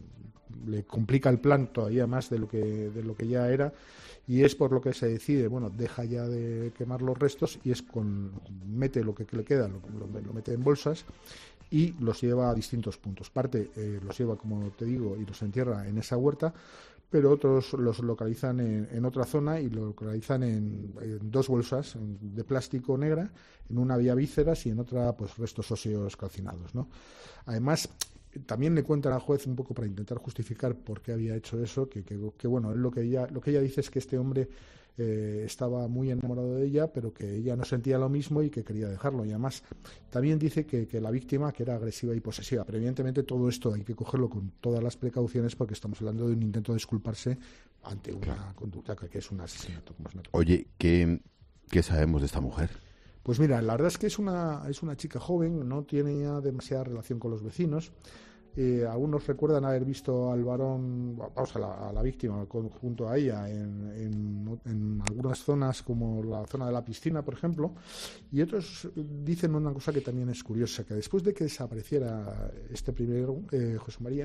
le complica el plan todavía más de lo que de lo que ya era, y es por lo que se decide, bueno, deja ya de quemar los restos y es con mete lo que le queda, lo, lo, lo mete en bolsas y los lleva a distintos puntos. Parte eh, los lleva, como te digo, y los entierra en esa huerta, pero otros los localizan en, en otra zona y lo localizan en, en dos bolsas en, de plástico negra, en una había vísceras y en otra pues restos óseos calcinados, ¿no? Además, también le cuentan al juez un poco para intentar justificar por qué había hecho eso, que, que, que bueno, lo que ella, lo que ella dice es que este hombre eh, estaba muy enamorado de ella, pero que ella no sentía lo mismo y que quería dejarlo. Y además también dice que, que la víctima que era agresiva y posesiva. Pero evidentemente todo esto hay que cogerlo con todas las precauciones porque estamos hablando de un intento de disculparse ante una claro. conducta que, que es un asesinato. Como es natural. Oye, ¿qué, ¿qué sabemos de esta mujer? Pues mira, la verdad es que es una, es una chica joven, no tiene ya demasiada relación con los vecinos. Eh, algunos recuerdan haber visto al varón, vamos, a la, a la víctima junto a ella en, en, en algunas zonas como la zona de la piscina, por ejemplo, y otros dicen una cosa que también es curiosa, que después de que desapareciera este primero, eh, José María,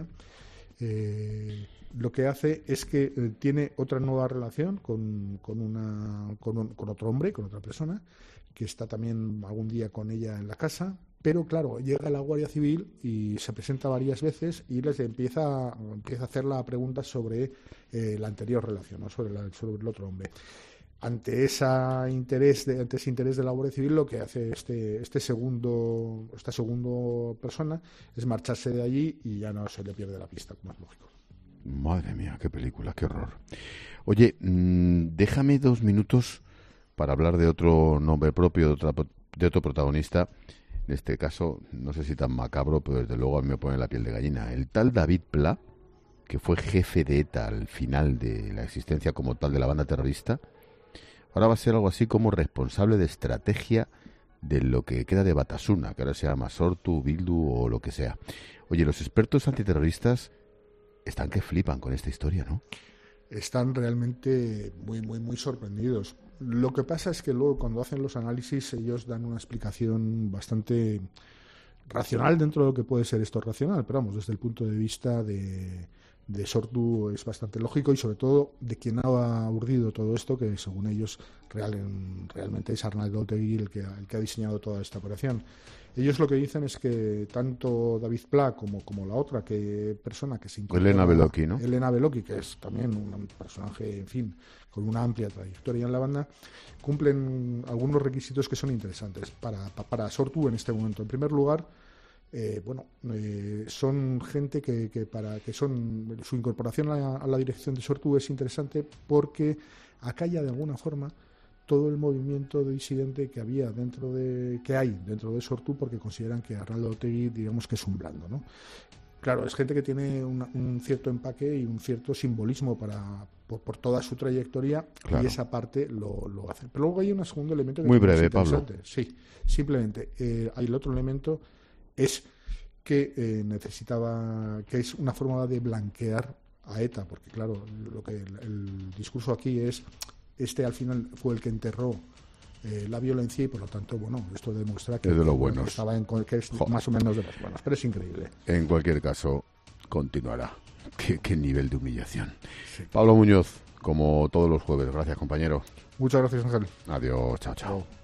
eh, lo que hace es que eh, tiene otra nueva relación con, con, una, con, un, con otro hombre, con otra persona, que está también algún día con ella en la casa. Pero claro, llega la Guardia Civil y se presenta varias veces y les empieza, empieza a hacer la pregunta sobre eh, la anterior relación, ¿no? sobre, la, sobre el otro hombre. Ante ese interés de, ante ese interés de la Guardia Civil, lo que hace este, este segundo, esta segunda persona es marcharse de allí y ya no se le pierde la pista, como es lógico. Madre mía, qué película, qué horror. Oye, mmm, déjame dos minutos para hablar de otro nombre propio, de, otra, de otro protagonista. En este caso, no sé si tan macabro, pero desde luego a mí me pone la piel de gallina. El tal David Pla, que fue jefe de ETA al final de la existencia como tal de la banda terrorista, ahora va a ser algo así como responsable de estrategia de lo que queda de Batasuna, que ahora se llama Sortu, Bildu o lo que sea. Oye, los expertos antiterroristas están que flipan con esta historia, ¿no? Están realmente muy, muy, muy sorprendidos. Lo que pasa es que luego cuando hacen los análisis ellos dan una explicación bastante racional dentro de lo que puede ser esto racional, pero vamos, desde el punto de vista de, de Sortu es bastante lógico y sobre todo de quien ha urdido todo esto, que según ellos real, realmente es Arnaldo Otegi el que, el que ha diseñado toda esta operación. Ellos lo que dicen es que tanto David Pla como, como la otra que persona que se incorpora, Elena Beloki, ¿no? Elena Beloki, que es también un personaje, en fin, con una amplia trayectoria en la banda, cumplen algunos requisitos que son interesantes para, para Sortu en este momento. En primer lugar, Eh, bueno, eh, son gente que, que para que son su incorporación a la, a la dirección de Sortu es interesante porque acalla de alguna forma todo el movimiento disidente que había dentro de que hay dentro de Sortu, porque consideran que Arnaldo Otegi, digamos que es un blando, ¿no? Claro, es gente que tiene una, un cierto empaque y un cierto simbolismo para por, por toda su trayectoria, claro. Y esa parte lo, lo hace. Pero luego hay un segundo elemento que muy es breve, interesante. Pablo. Sí, simplemente eh, hay el otro elemento es que eh, necesitaba, que es una forma de blanquear a ETA, porque claro, lo que el, el discurso aquí es, este al final fue el que enterró eh, la violencia y por lo tanto, bueno, esto demuestra que, es de los bueno, buenos. estaba en, que es Joder. más o menos de los buenos, pero es increíble. En cualquier caso, continuará. Qué, qué nivel de humillación. Sí. Pablo Muñoz, como todos los jueves, gracias compañero. Muchas gracias, Ángel. Adiós, chao, chao. chao.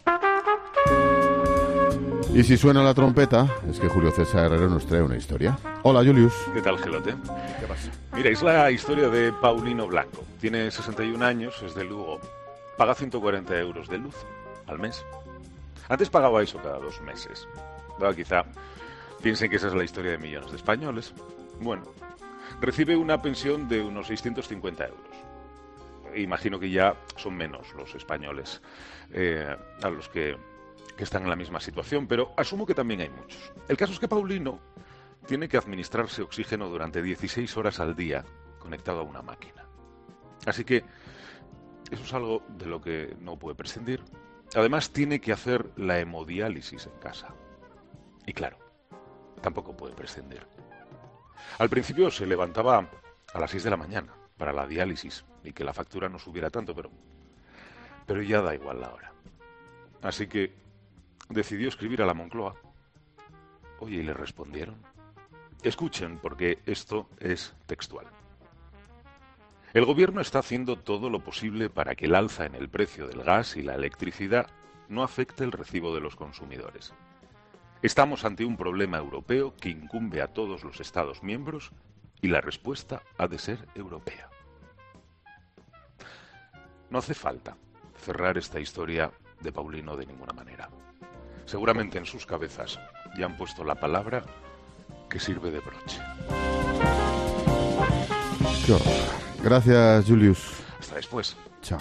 Y si suena la trompeta, es que Julio César Herrero nos trae una historia. Hola, Julius. ¿Qué tal, Gelote? ¿Qué pasa? Mira, es la historia de Paulino Blanco. Tiene sesenta y un años, es de Lugo. Paga ciento cuarenta euros de luz al mes. Antes pagaba eso cada dos meses. Ahora quizá piensen que esa es la historia de millones de españoles. Bueno, recibe una pensión de unos seiscientos cincuenta euros. Imagino que ya son menos los españoles eh, a los que... que están en la misma situación, pero asumo que también hay muchos. El caso es que Paulino tiene que administrarse oxígeno durante dieciséis horas al día conectado a una máquina. Así que eso es algo de lo que no puede prescindir. Además, tiene que hacer la hemodiálisis en casa. Y claro, tampoco puede prescindir. Al principio se levantaba a las seis de la mañana para la diálisis y que la factura no subiera tanto, pero, pero ya da igual la hora. Así que decidió escribir a la Moncloa. Oye, ¿y le respondieron? Escuchen, porque esto es textual. El gobierno está haciendo todo lo posible para que el alza en el precio del gas y la electricidad no afecte el recibo de los consumidores. Estamos ante un problema europeo que incumbe a todos los Estados miembros y la respuesta ha de ser europea. No hace falta cerrar esta historia de Paulino de ninguna manera. Seguramente en sus cabezas ya han puesto la palabra que sirve de broche. Qué horror. Gracias, Julius. Hasta después. Chao.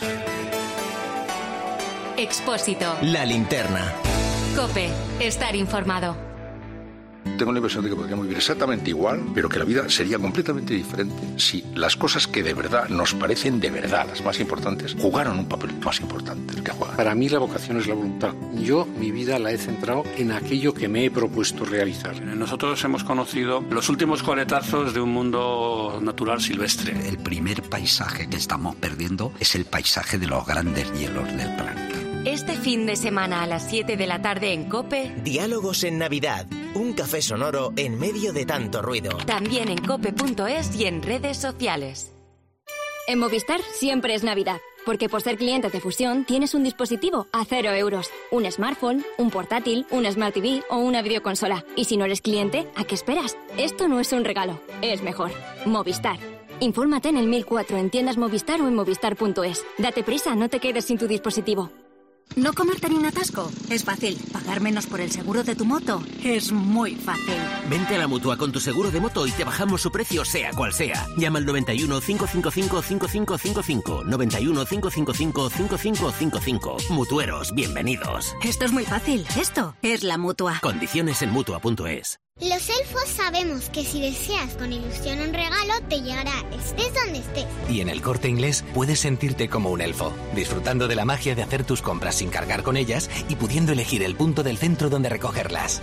Expósito. La linterna. COPE. Estar informado. Tengo la impresión de que podríamos vivir exactamente igual, pero que la vida sería completamente diferente si las cosas que de verdad nos parecen de verdad las más importantes jugaran un papel más importante del que juegan. Para mí la vocación es la voluntad. Yo mi vida la he centrado en aquello que me he propuesto realizar. Nosotros hemos conocido los últimos coletazos de un mundo natural silvestre. El primer paisaje que estamos perdiendo es el paisaje de los grandes hielos del planeta. Este fin de semana a las siete de la tarde en COPE. Diálogos en Navidad. Un café sonoro en medio de tanto ruido. También en cope punto es y en redes sociales. En Movistar siempre es Navidad, porque por ser cliente de Fusión tienes un dispositivo a cero euros. Un smartphone, un portátil, un Smart T V o una videoconsola. Y si no eres cliente, ¿a qué esperas? Esto no es un regalo, es mejor. Movistar. Infórmate en el mil cuatro en tiendas Movistar o en movistar punto es. Date prisa, no te quedes sin tu dispositivo. ¿No comerte ni un atasco? Es fácil. ¿Pagar menos por el seguro de tu moto? Es muy fácil. Vente a la Mutua con tu seguro de moto y te bajamos su precio sea cual sea. Llama al noventa y uno, cinco cinco cinco, cinco cinco cinco cinco. noventa y uno, cinco cinco cinco, cinco cinco cinco cinco. Mutueros, bienvenidos. Esto es muy fácil. Esto es la Mutua. Condiciones en mutua punto es. Los elfos sabemos que si deseas con ilusión un regalo, te llegará estés donde estés. Y en el Corte Inglés puedes sentirte como un elfo, disfrutando de la magia de hacer tus compras sin cargar con ellas y pudiendo elegir el punto del centro donde recogerlas.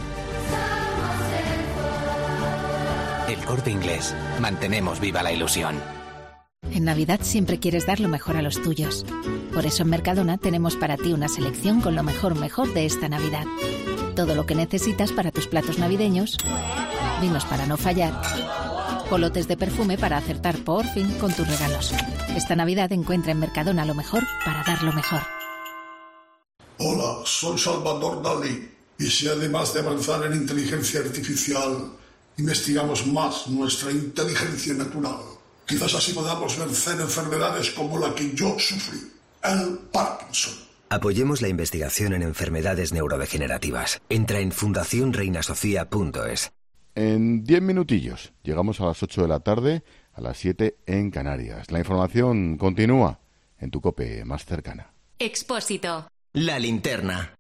El Corte Inglés. Mantenemos viva la ilusión. En Navidad siempre quieres dar lo mejor a los tuyos. Por eso en Mercadona tenemos para ti una selección con lo mejor mejor de esta Navidad. Todo lo que necesitas para tus platos navideños, vinos para no fallar, polotes de perfume para acertar por fin con tus regalos. Esta Navidad encuentra en Mercadona lo mejor para dar lo mejor. Hola, soy Salvador Dalí. Y si además de avanzar en inteligencia artificial, investigamos más nuestra inteligencia natural, quizás así podamos vencer enfermedades como la que yo sufrí, el Parkinson. Apoyemos la investigación en enfermedades neurodegenerativas. Entra en fundación reina sofía punto es. En diez minutillos llegamos a las ocho de la tarde, a las siete en Canarias. La información continúa en tu COPE más cercana. Expósito. La linterna.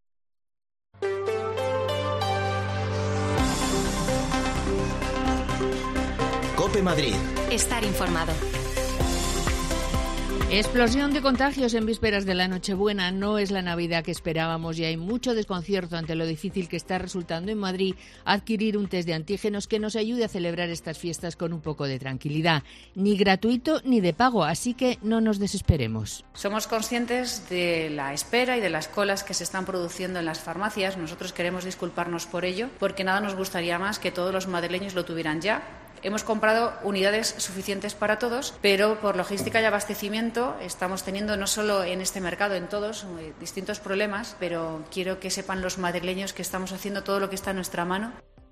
COPE Madrid. Estar informado. Explosión de contagios en vísperas de la Nochebuena. No es la Navidad que esperábamos y hay mucho desconcierto ante lo difícil que está resultando en Madrid adquirir un test de antígenos que nos ayude a celebrar estas fiestas con un poco de tranquilidad. Ni gratuito ni de pago, así que no nos desesperemos. Somos conscientes de la espera y de las colas que se están produciendo en las farmacias. Nosotros queremos disculparnos por ello, porque nada nos gustaría más que todos los madrileños lo tuvieran ya. Hemos comprado unidades suficientes para todos, pero por logística y abastecimiento estamos teniendo no solo en este mercado, en todos, distintos problemas, pero quiero que sepan los madrileños que estamos haciendo todo lo que está en nuestra mano.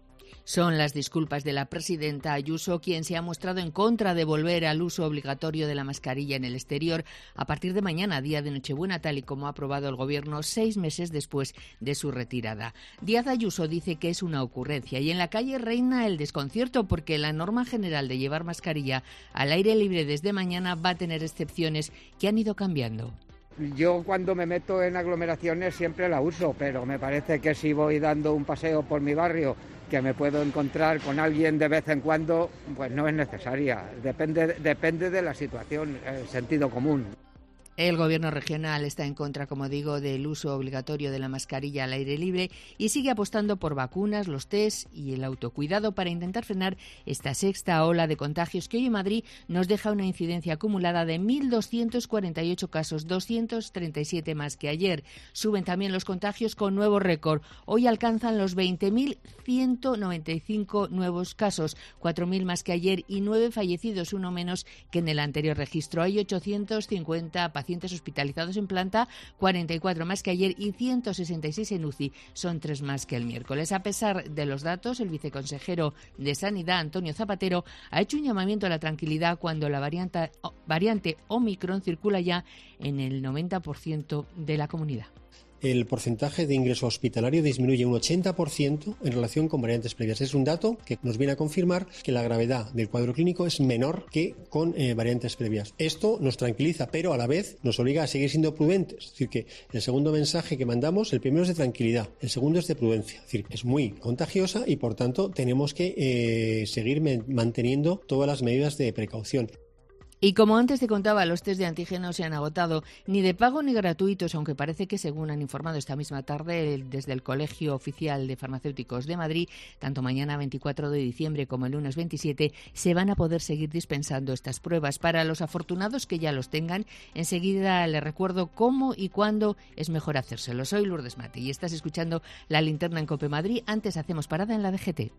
Son las disculpas de la presidenta Ayuso, quien se ha mostrado en contra de volver al uso obligatorio de la mascarilla en el exterior a partir de mañana, día de Nochebuena, tal y como ha aprobado el Gobierno seis meses después de su retirada. Díaz Ayuso dice que es una ocurrencia y en la calle reina el desconcierto porque la norma general de llevar mascarilla al aire libre desde mañana va a tener excepciones que han ido cambiando. Yo cuando me meto en aglomeraciones siempre la uso, pero me parece que si voy dando un paseo por mi barrio, que me puedo encontrar con alguien de vez en cuando, pues no es necesaria. Depende, depende de la situación, el sentido común. El Gobierno regional está en contra, como digo, del uso obligatorio de la mascarilla al aire libre y sigue apostando por vacunas, los test y el autocuidado para intentar frenar esta sexta ola de contagios que hoy en Madrid nos deja una incidencia acumulada de mil doscientos cuarenta y ocho casos, doscientos treinta y siete más que ayer. Suben también los contagios con nuevo récord. Hoy alcanzan los veinte mil ciento noventa y cinco nuevos casos, cuatro mil más que ayer y nueve fallecidos, uno menos que en el anterior registro. Hay ochocientos cincuenta pacientes pacientes hospitalizados en planta, cuarenta y cuatro más que ayer y ciento sesenta y seis en U C I, son tres más que el miércoles. A pesar de los datos, el viceconsejero de Sanidad, Antonio Zapatero, ha hecho un llamamiento a la tranquilidad cuando la variante, variante Omicron circula ya en el noventa por ciento de la comunidad. El porcentaje de ingreso hospitalario disminuye un ochenta por ciento en relación con variantes previas. Es un dato que nos viene a confirmar que la gravedad del cuadro clínico es menor que con eh, variantes previas. Esto nos tranquiliza, pero a la vez nos obliga a seguir siendo prudentes. Es decir, que el segundo mensaje que mandamos, el primero es de tranquilidad, el segundo es de prudencia. Es decir, es muy contagiosa y por tanto tenemos que eh, seguir manteniendo todas las medidas de precaución. Y como antes te contaba, los test de antígenos se han agotado, ni de pago ni gratuitos, aunque parece que, según han informado esta misma tarde desde el Colegio Oficial de Farmacéuticos de Madrid, tanto mañana veinticuatro de diciembre como el lunes veintisiete, se van a poder seguir dispensando estas pruebas. Para los afortunados que ya los tengan, enseguida les recuerdo cómo y cuándo es mejor hacérselo. Soy Lourdes Mate y estás escuchando La Linterna en COPE Madrid. Antes hacemos parada en la D G T.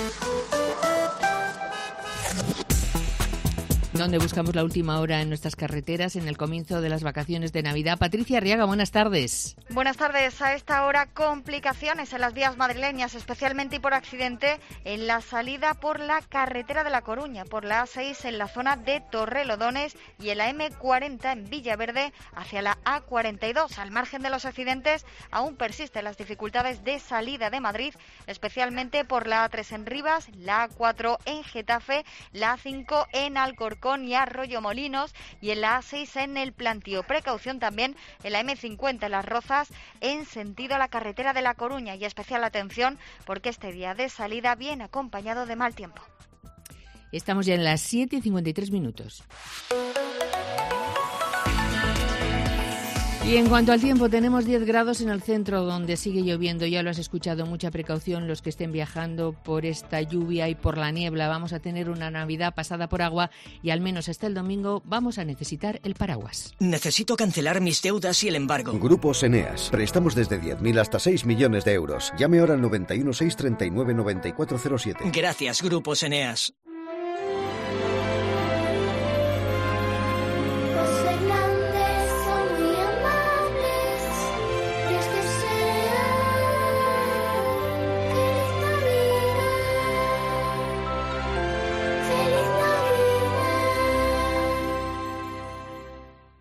Donde buscamos la última hora en nuestras carreteras en el comienzo de las vacaciones de Navidad. Patricia Arriaga, buenas tardes. Buenas tardes. A esta hora, complicaciones en las vías madrileñas, especialmente y por accidente en la salida por la carretera de La Coruña, por la A seis en la zona de Torrelodones y en la eme cuarenta en Villaverde hacia la A cuarenta y dos. Al margen de los accidentes, aún persisten las dificultades de salida de Madrid, especialmente por la A tres en Rivas, la A cuatro en Getafe, la A cinco en Alcorcón y Arroyomolinos y en la A seis en el Plantío. Precaución también en la eme cincuenta en Las Rozas en sentido a la carretera de La Coruña y especial atención porque este día de salida viene acompañado de mal tiempo. Estamos ya en las siete y cincuenta y tres minutos. Y en cuanto al tiempo, tenemos diez grados en el centro donde sigue lloviendo. Ya lo has escuchado, mucha precaución los que estén viajando por esta lluvia y por la niebla. Vamos a tener una Navidad pasada por agua y al menos hasta el domingo vamos a necesitar el paraguas. Necesito cancelar mis deudas y el embargo. Grupos Eneas. Préstamos desde diez mil hasta seis millones de euros. Llame ahora al noventa y uno, seiscientos treinta y nueve, noventa y cuatro cero siete. Gracias, Grupos Eneas.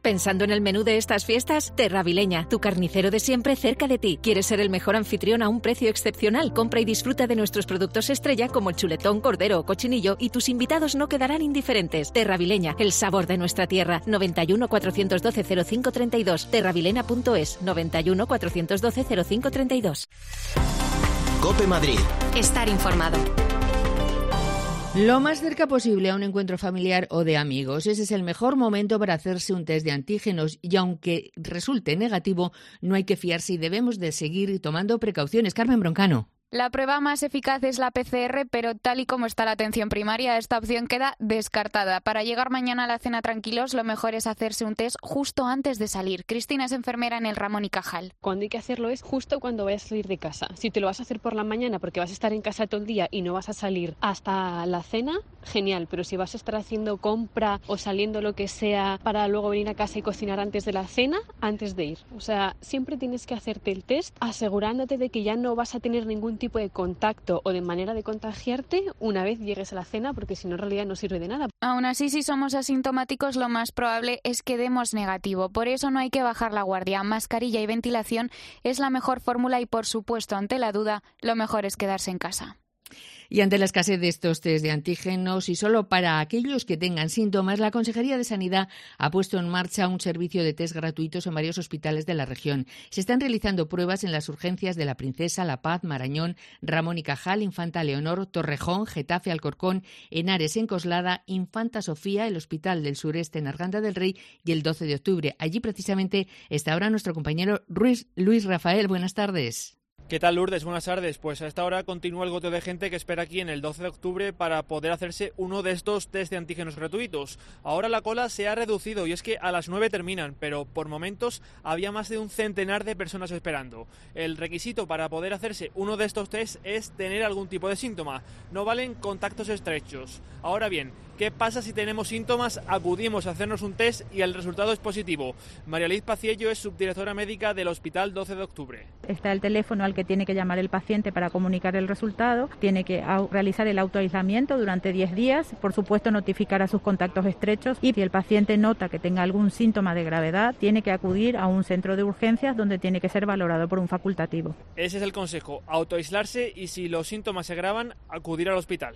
¿Pensando en el menú de estas fiestas? Terravileña, tu carnicero de siempre cerca de ti. ¿Quieres ser el mejor anfitrión a un precio excepcional? Compra y disfruta de nuestros productos estrella como el chuletón, cordero o cochinillo y tus invitados no quedarán indiferentes. Terravileña, el sabor de nuestra tierra. noventa y uno, cuatrocientos doce, cero cinco treinta y dos. terravilena punto es. noventa y uno, cuatrocientos doce, cero cinco treinta y dos. COPE Madrid. Estar informado. Lo más cerca posible a un encuentro familiar o de amigos. Ese es el mejor momento para hacerse un test de antígenos y aunque resulte negativo, no hay que fiarse y debemos de seguir tomando precauciones. Carmen Broncano. La prueba más eficaz es la P C R, pero tal y como está la atención primaria, esta opción queda descartada. Para llegar mañana a la cena tranquilos, lo mejor es hacerse un test justo antes de salir. Cristina es enfermera en el Ramón y Cajal. Cuando hay que hacerlo es justo cuando vayas a salir de casa. Si te lo vas a hacer por la mañana porque vas a estar en casa todo el día y no vas a salir hasta la cena, genial. Pero si vas a estar haciendo compra o saliendo lo que sea para luego venir a casa y cocinar antes de la cena, antes de ir. O sea, siempre tienes que hacerte el test asegurándote de que ya no vas a tener ningún tipo de contacto o de manera de contagiarte una vez llegues a la cena, porque si no en realidad no sirve de nada. Aún así, si somos asintomáticos, lo más probable es que demos negativo. Por eso no hay que bajar la guardia. Mascarilla y ventilación es la mejor fórmula y, por supuesto, ante la duda, lo mejor es quedarse en casa. Y ante la escasez de estos test de antígenos y solo para aquellos que tengan síntomas, la Consejería de Sanidad ha puesto en marcha un servicio de test gratuitos en varios hospitales de la región. Se están realizando pruebas en las urgencias de La Princesa, La Paz, Marañón, Ramón y Cajal, Infanta Leonor, Torrejón, Getafe, Alcorcón, Henares, en Coslada, Infanta Sofía, el Hospital del Sureste en Arganda del Rey y el doce de octubre. Allí precisamente está ahora nuestro compañero Ruiz, Luis Rafael. Buenas tardes. ¿Qué tal, Lourdes? Buenas tardes. Pues a esta hora continúa el goteo de gente que espera aquí en el doce de octubre para poder hacerse uno de estos test de antígenos gratuitos. Ahora la cola se ha reducido y es que a las nueve terminan, pero por momentos había más de un centenar de personas esperando. El requisito para poder hacerse uno de estos test es tener algún tipo de síntoma. No valen contactos estrechos. Ahora bien, ¿qué pasa si tenemos síntomas? Acudimos a hacernos un test y el resultado es positivo. María Liz Paciello es subdirectora médica del Hospital doce de octubre. Está el teléfono al que tiene que llamar el paciente para comunicar el resultado, tiene que realizar el autoaislamiento durante diez días, por supuesto notificar a sus contactos estrechos y si el paciente nota que tenga algún síntoma de gravedad, tiene que acudir a un centro de urgencias donde tiene que ser valorado por un facultativo. Ese es el consejo, autoaislarse y si los síntomas se agravan, acudir al hospital.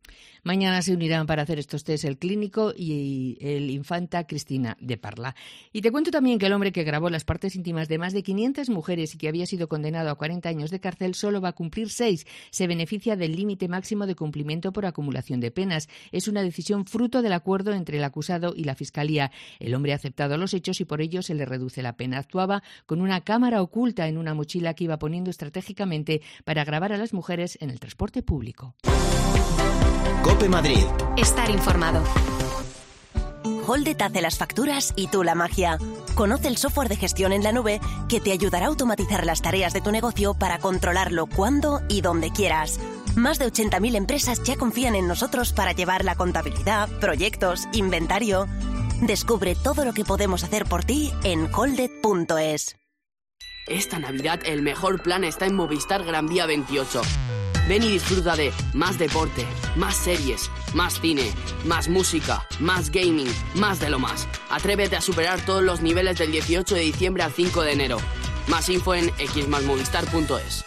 Mañana se unirán para hacer estos test el clínico y el Infanta Cristina de Parla. Y te cuento también que el hombre que grabó las partes íntimas de más de quinientas mujeres y que había sido condenado a cuarenta años de cárcel solo va a cumplir seis. Se beneficia del límite máximo de cumplimiento por acumulación de penas. Es una decisión fruto del acuerdo entre el acusado y la Fiscalía. El hombre ha aceptado los hechos y por ello se le reduce la pena. Actuaba con una cámara oculta en una mochila que iba poniendo estratégicamente para grabar a las mujeres en el transporte público. COPE Madrid. Estar informado. Holded hace las facturas y tú la magia. Conoce el software de gestión en la nube que te ayudará a automatizar las tareas de tu negocio para controlarlo cuando y donde quieras. Más de ochenta mil empresas ya confían en nosotros para llevar la contabilidad, proyectos, inventario. Descubre todo lo que podemos hacer por ti en holded punto es. Esta Navidad el mejor plan está en Movistar Gran Vía veintiocho. Ven y disfruta de más deporte, más series, más cine, más música, más gaming, más de lo más. Atrévete a superar todos los niveles del dieciocho de diciembre al cinco de enero. Más info en equis más movistar punto es.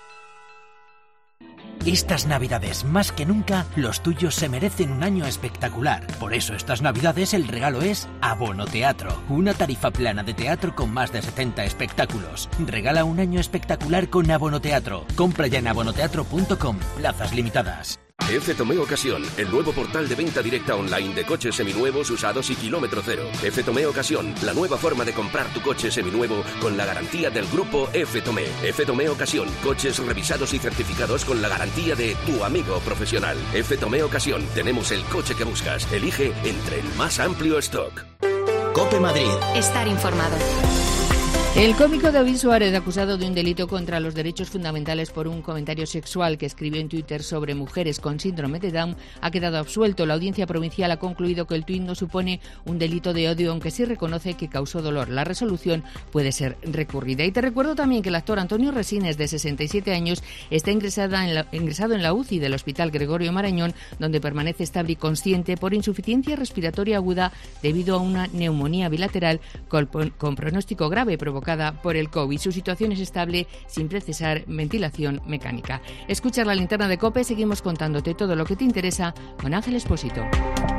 Estas Navidades, más que nunca, los tuyos se merecen un año espectacular. Por eso estas Navidades el regalo es Abono Teatro, una tarifa plana de teatro con más de setenta espectáculos. Regala un año espectacular con Abono Teatro. Compra ya en abonoteatro punto com. Plazas limitadas. F Tomé Ocasión, el nuevo portal de venta directa online de coches seminuevos, usados y kilómetro cero. F Tomé Ocasión, la nueva forma de comprar tu coche seminuevo con la garantía del grupo F Tomé. F Tomé Ocasión, coches revisados y certificados con la garantía de tu amigo profesional. F Tomé Ocasión, tenemos el coche que buscas. Elige entre el más amplio stock. COPE Madrid. Estar informado. El cómico David Suárez, acusado de un delito contra los derechos fundamentales por un comentario sexual que escribió en Twitter sobre mujeres con síndrome de Down, ha quedado absuelto. La audiencia provincial ha concluido que el tuit no supone un delito de odio, aunque sí reconoce que causó dolor. La resolución puede ser recurrida. Y te recuerdo también que el actor Antonio Resines, de sesenta y siete años, está ingresada en la, ingresado en la U C I del Hospital Gregorio Marañón, donde permanece estable y consciente por insuficiencia respiratoria aguda debido a una neumonía bilateral con, con pronóstico grave provocada por el COVID. Su situación es estable sin precisar ventilación mecánica. Escucha la linterna de COPE, seguimos contándote todo lo que te interesa con Ángel Expósito.